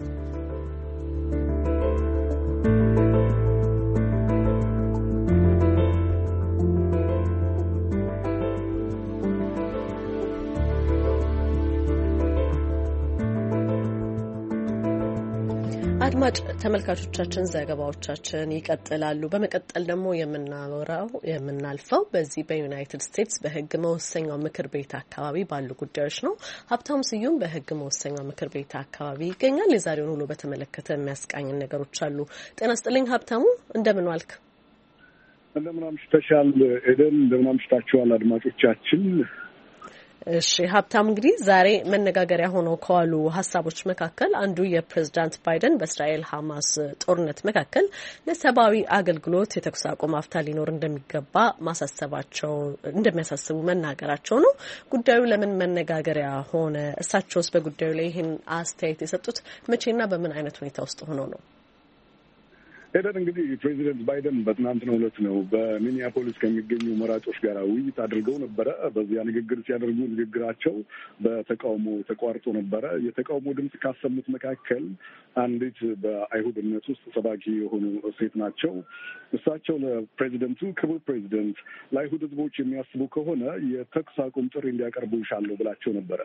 አድማጭ ተመልካቾቻችን ዘገባዎቻችን ይቀጥላሉ። በመቀጠል ደግሞ የምናልፈው በዚህ በዩናይትድ ስቴትስ በሕግ መወሰኛው ምክር ቤት አካባቢ ባሉ ጉዳዮች ነው። ሀብታሙ ስዩም በሕግ መወሰኛው ምክር ቤት አካባቢ ይገኛል። የዛሬውን ውሎ በተመለከተ የሚያስቃኝን ነገሮች አሉ። ጤና ይስጥልኝ ሀብታሙ፣ እንደምን ዋልክ? እንደምን አምሽተሻል ኤደን? እንደምን አምሽታችኋል አድማጮቻችን? እሺ ሀብታም፣ እንግዲህ ዛሬ መነጋገሪያ ሆነው ከዋሉ ሀሳቦች መካከል አንዱ የፕሬዝዳንት ባይደን በእስራኤል ሐማስ ጦርነት መካከል ለሰብአዊ አገልግሎት የተኩስ አቁም አፍታ ሊኖር እንደሚገባ እንደሚያሳስቡ መናገራቸው ነው። ጉዳዩ ለምን መነጋገሪያ ሆነ? እሳቸውስ በጉዳዩ ላይ ይህን አስተያየት የሰጡት መቼና በምን አይነት ሁኔታ ውስጥ ሆነው ነው? ኤደን እንግዲህ ፕሬዚደንት ባይደን በትናንትናው ዕለት ነው በሚኒያፖሊስ ከሚገኙ መራጮች ጋር ውይይት አድርገው ነበረ። በዚያ ንግግር ሲያደርጉ ንግግራቸው በተቃውሞ ተቋርጦ ነበረ። የተቃውሞ ድምፅ ካሰሙት መካከል አንዲት በአይሁድነት ውስጥ ሰባኪ የሆኑ ሴት ናቸው። እሳቸው ለፕሬዚደንቱ ክቡር ፕሬዚደንት ለአይሁድ ሕዝቦች የሚያስቡ ከሆነ የተኩስ አቁም ጥሪ እንዲያቀርቡ ይሻለው ብላቸው ነበረ።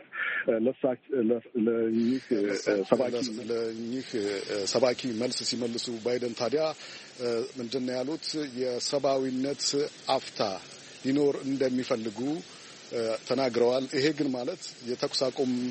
ለእኚህ ሰባኪ መልስ ሲመልሱ ባይደን ታዲያ ምንድን ነው ያሉት? የሰብአዊነት አፍታ ሊኖር እንደሚፈልጉ ተናግረዋል። ይሄ ግን ማለት የተኩስ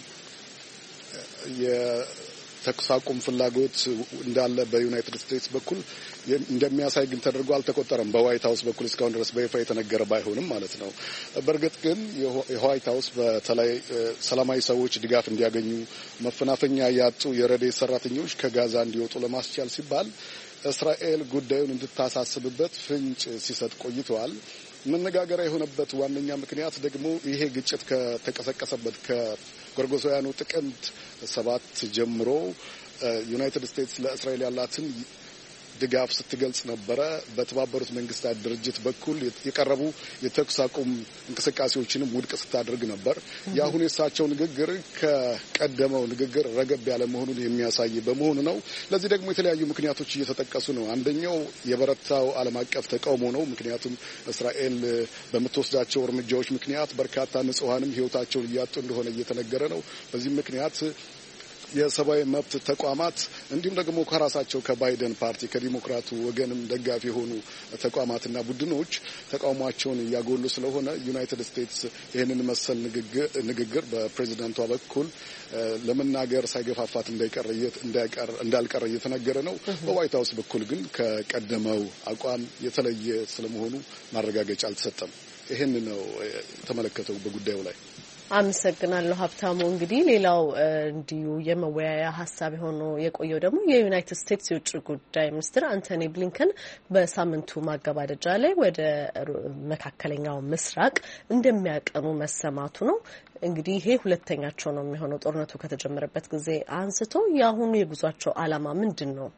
አቁም ፍላጎት እንዳለ በዩናይትድ ስቴትስ በኩል እንደሚያሳይ ግን ተደርጎ አልተቆጠረም። በዋይት ሀውስ በኩል እስካሁን ድረስ በይፋ የተነገረ ባይሆንም ማለት ነው። በእርግጥ ግን የዋይት ሀውስ በተለይ ሰላማዊ ሰዎች ድጋፍ እንዲያገኙ መፈናፈኛ ያጡ የረድኤት ሰራተኞች ከጋዛ እንዲወጡ ለማስቻል ሲባል እስራኤል ጉዳዩን እንድታሳስብበት ፍንጭ ሲሰጥ ቆይተዋል። መነጋገሪያ የሆነበት ዋነኛ ምክንያት ደግሞ ይሄ ግጭት ከተቀሰቀሰበት ከጎርጎሳውያኑ ጥቅምት 7 ጀምሮ ዩናይትድ ስቴትስ ለእስራኤል ያላትን ድጋፍ ስትገልጽ ነበረ። በተባበሩት መንግስታት ድርጅት በኩል የቀረቡ የተኩስ አቁም እንቅስቃሴዎችንም ውድቅ ስታደርግ ነበር። የአሁኑ የእሳቸው ንግግር ከቀደመው ንግግር ረገብ ያለ መሆኑን የሚያሳይ በመሆኑ ነው። ለዚህ ደግሞ የተለያዩ ምክንያቶች እየተጠቀሱ ነው። አንደኛው የበረታው ዓለም አቀፍ ተቃውሞ ነው። ምክንያቱም እስራኤል በምትወስዳቸው እርምጃዎች ምክንያት በርካታ ንጹሐንም ሕይወታቸውን እያጡ እንደሆነ እየተነገረ ነው። በዚህም ምክንያት የሰብአዊ መብት ተቋማት እንዲሁም ደግሞ ከራሳቸው ከባይደን ፓርቲ ከዲሞክራቱ ወገንም ደጋፊ የሆኑ ተቋማትና ቡድኖች ተቃውሟቸውን እያጎሉ ስለሆነ ዩናይትድ ስቴትስ ይህንን መሰል ንግግር በፕሬዚዳንቷ በኩል ለመናገር ሳይገፋፋት እንዳልቀረ እየተነገረ ነው። በዋይት ሀውስ በኩል ግን ከቀደመው አቋም የተለየ ስለመሆኑ ማረጋገጫ አልተሰጠም። ይህን ነው የተመለከተው በጉዳዩ ላይ። አመሰግናለሁ ሀብታሙ። እንግዲህ ሌላው እንዲሁ የመወያያ ሀሳብ ሆኖ የቆየው ደግሞ የዩናይትድ ስቴትስ የውጭ ጉዳይ ሚኒስትር አንቶኒ ብሊንከን በሳምንቱ ማገባደጃ ላይ ወደ መካከለኛው ምስራቅ እንደሚያቀኑ መሰማቱ ነው። እንግዲህ ይሄ ሁለተኛቸው ነው የሚሆነው ጦርነቱ ከተጀመረበት ጊዜ አንስቶ። የአሁኑ የጉዟቸው ዓላማ ምንድን ነው?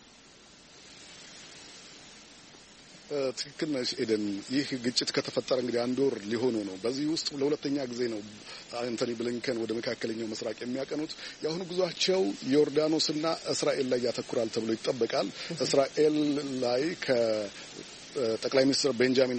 ትክክል ነሽ ኤደን። ይህ ግጭት ከተፈጠረ እንግዲህ 1 ወር ሊሆነው ነው። በዚህ ውስጥ ለሁለተኛ ጊዜ ነው አንቶኒ ብሊንከን ወደ መካከለኛው ምስራቅ የሚያቀኑት። የአሁኑ ጉዟቸው ዮርዳኖስና እስራኤል ላይ ያተኩራል ተብሎ ይጠበቃል። እስራኤል ላይ ከጠቅላይ ሚኒስትር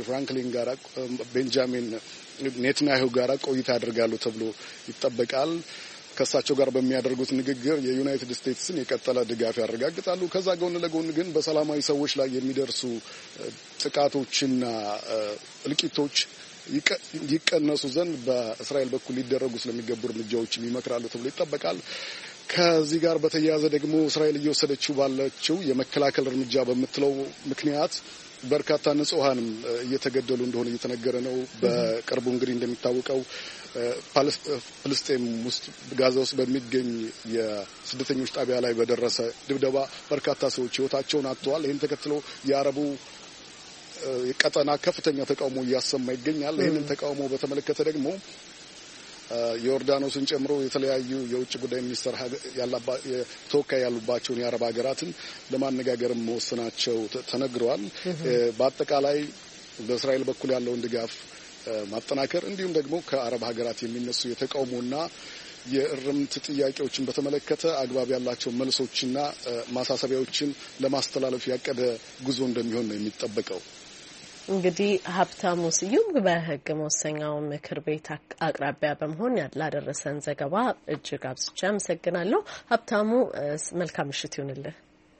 ቤንጃሚን ኔታንያሁ ጋር ቆይታ ያደርጋሉ ተብሎ ይጠበቃል። ከእሳቸው ጋር በሚያደርጉት ንግግር የዩናይትድ ስቴትስን የቀጠለ ድጋፍ ያረጋግጣሉ። ከዛ ጎን ለጎን ግን በሰላማዊ ሰዎች ላይ የሚደርሱ ጥቃቶችና እልቂቶች ይቀነሱ ዘንድ በእስራኤል በኩል ሊደረጉ ስለሚገቡ እርምጃዎችም ይመክራሉ ተብሎ ይጠበቃል። ከዚህ ጋር በተያያዘ ደግሞ እስራኤል እየወሰደችው ባለችው የመከላከል እርምጃ በምትለው ምክንያት በርካታ ንጹሐንም እየተገደሉ እንደሆነ እየተነገረ ነው። በቅርቡ እንግዲህ እንደሚታወቀው ፍልስጤም ውስጥ ጋዛ ውስጥ በሚገኝ የስደተኞች ጣቢያ ላይ በደረሰ ድብደባ በርካታ ሰዎች ሕይወታቸውን አጥተዋል። ይህን ተከትሎ የአረቡ ቀጠና ከፍተኛ ተቃውሞ እያሰማ ይገኛል። ይህንን ተቃውሞ በተመለከተ ደግሞ ዮርዳኖስን ጨምሮ የተለያዩ የውጭ ጉዳይ ሚኒስትር ተወካይ ያሉባቸውን የአረብ ሀገራትን ለማነጋገር መወሰናቸው ተነግረዋል። በአጠቃላይ በእስራኤል በኩል ያለውን ድጋፍ ማጠናከር እንዲሁም ደግሞ ከአረብ ሀገራት የሚነሱ የተቃውሞና የእርምት ጥያቄዎችን በተመለከተ አግባብ ያላቸው መልሶችና ማሳሰቢያዎችን ለማስተላለፍ ያቀደ ጉዞ እንደሚሆን ነው የሚጠበቀው። እንግዲህ ሀብታሙ ስዩም በሕግ መወሰኛው ምክር ቤት አቅራቢያ በመሆን ላደረሰን ዘገባ እጅግ አብዝቼ አመሰግናለሁ። ሀብታሙ መልካም ምሽት ይሁንልህ።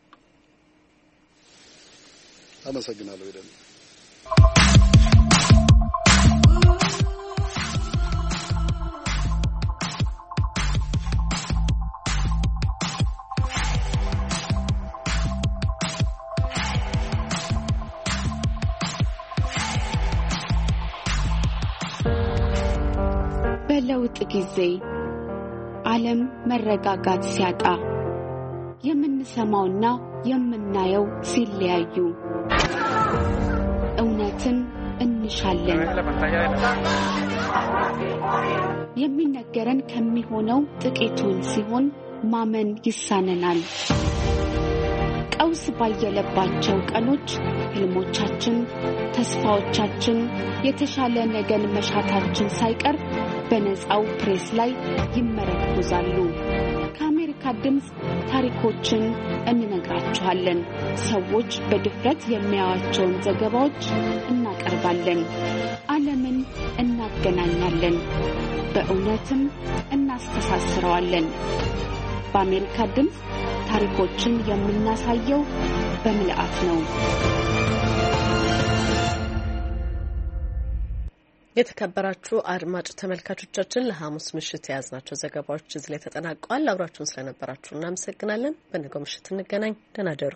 አመሰግናለሁ ይደል። በለውጥ ጊዜ ዓለም መረጋጋት ሲያጣ የምንሰማውና የምናየው ሲለያዩ እውነትን እንሻለን። የሚነገረን ከሚሆነው ጥቂቱን ሲሆን ማመን ይሳነናል። ቀውስ ባየለባቸው ቀኖች ህልሞቻችን፣ ተስፋዎቻችን፣ የተሻለ ነገን መሻታችን ሳይቀር በነፃው ፕሬስ ላይ ይመረኮዛሉ። ከአሜሪካ ድምፅ ታሪኮችን እንነግራችኋለን። ሰዎች በድፍረት የሚያዩዋቸውን ዘገባዎች እናቀርባለን። ዓለምን እናገናኛለን፣ በእውነትም እናስተሳስረዋለን። በአሜሪካ ድምፅ ታሪኮችን የምናሳየው በምልአት ነው። የተከበራችሁ አድማጭ ተመልካቾቻችን ለሐሙስ ምሽት የያዝናቸው ዘገባዎች እዚህ ላይ ተጠናቀዋል። አብራችሁን ስለነበራችሁ እናመሰግናለን። በነገው ምሽት እንገናኝ። ደህና ደሩ።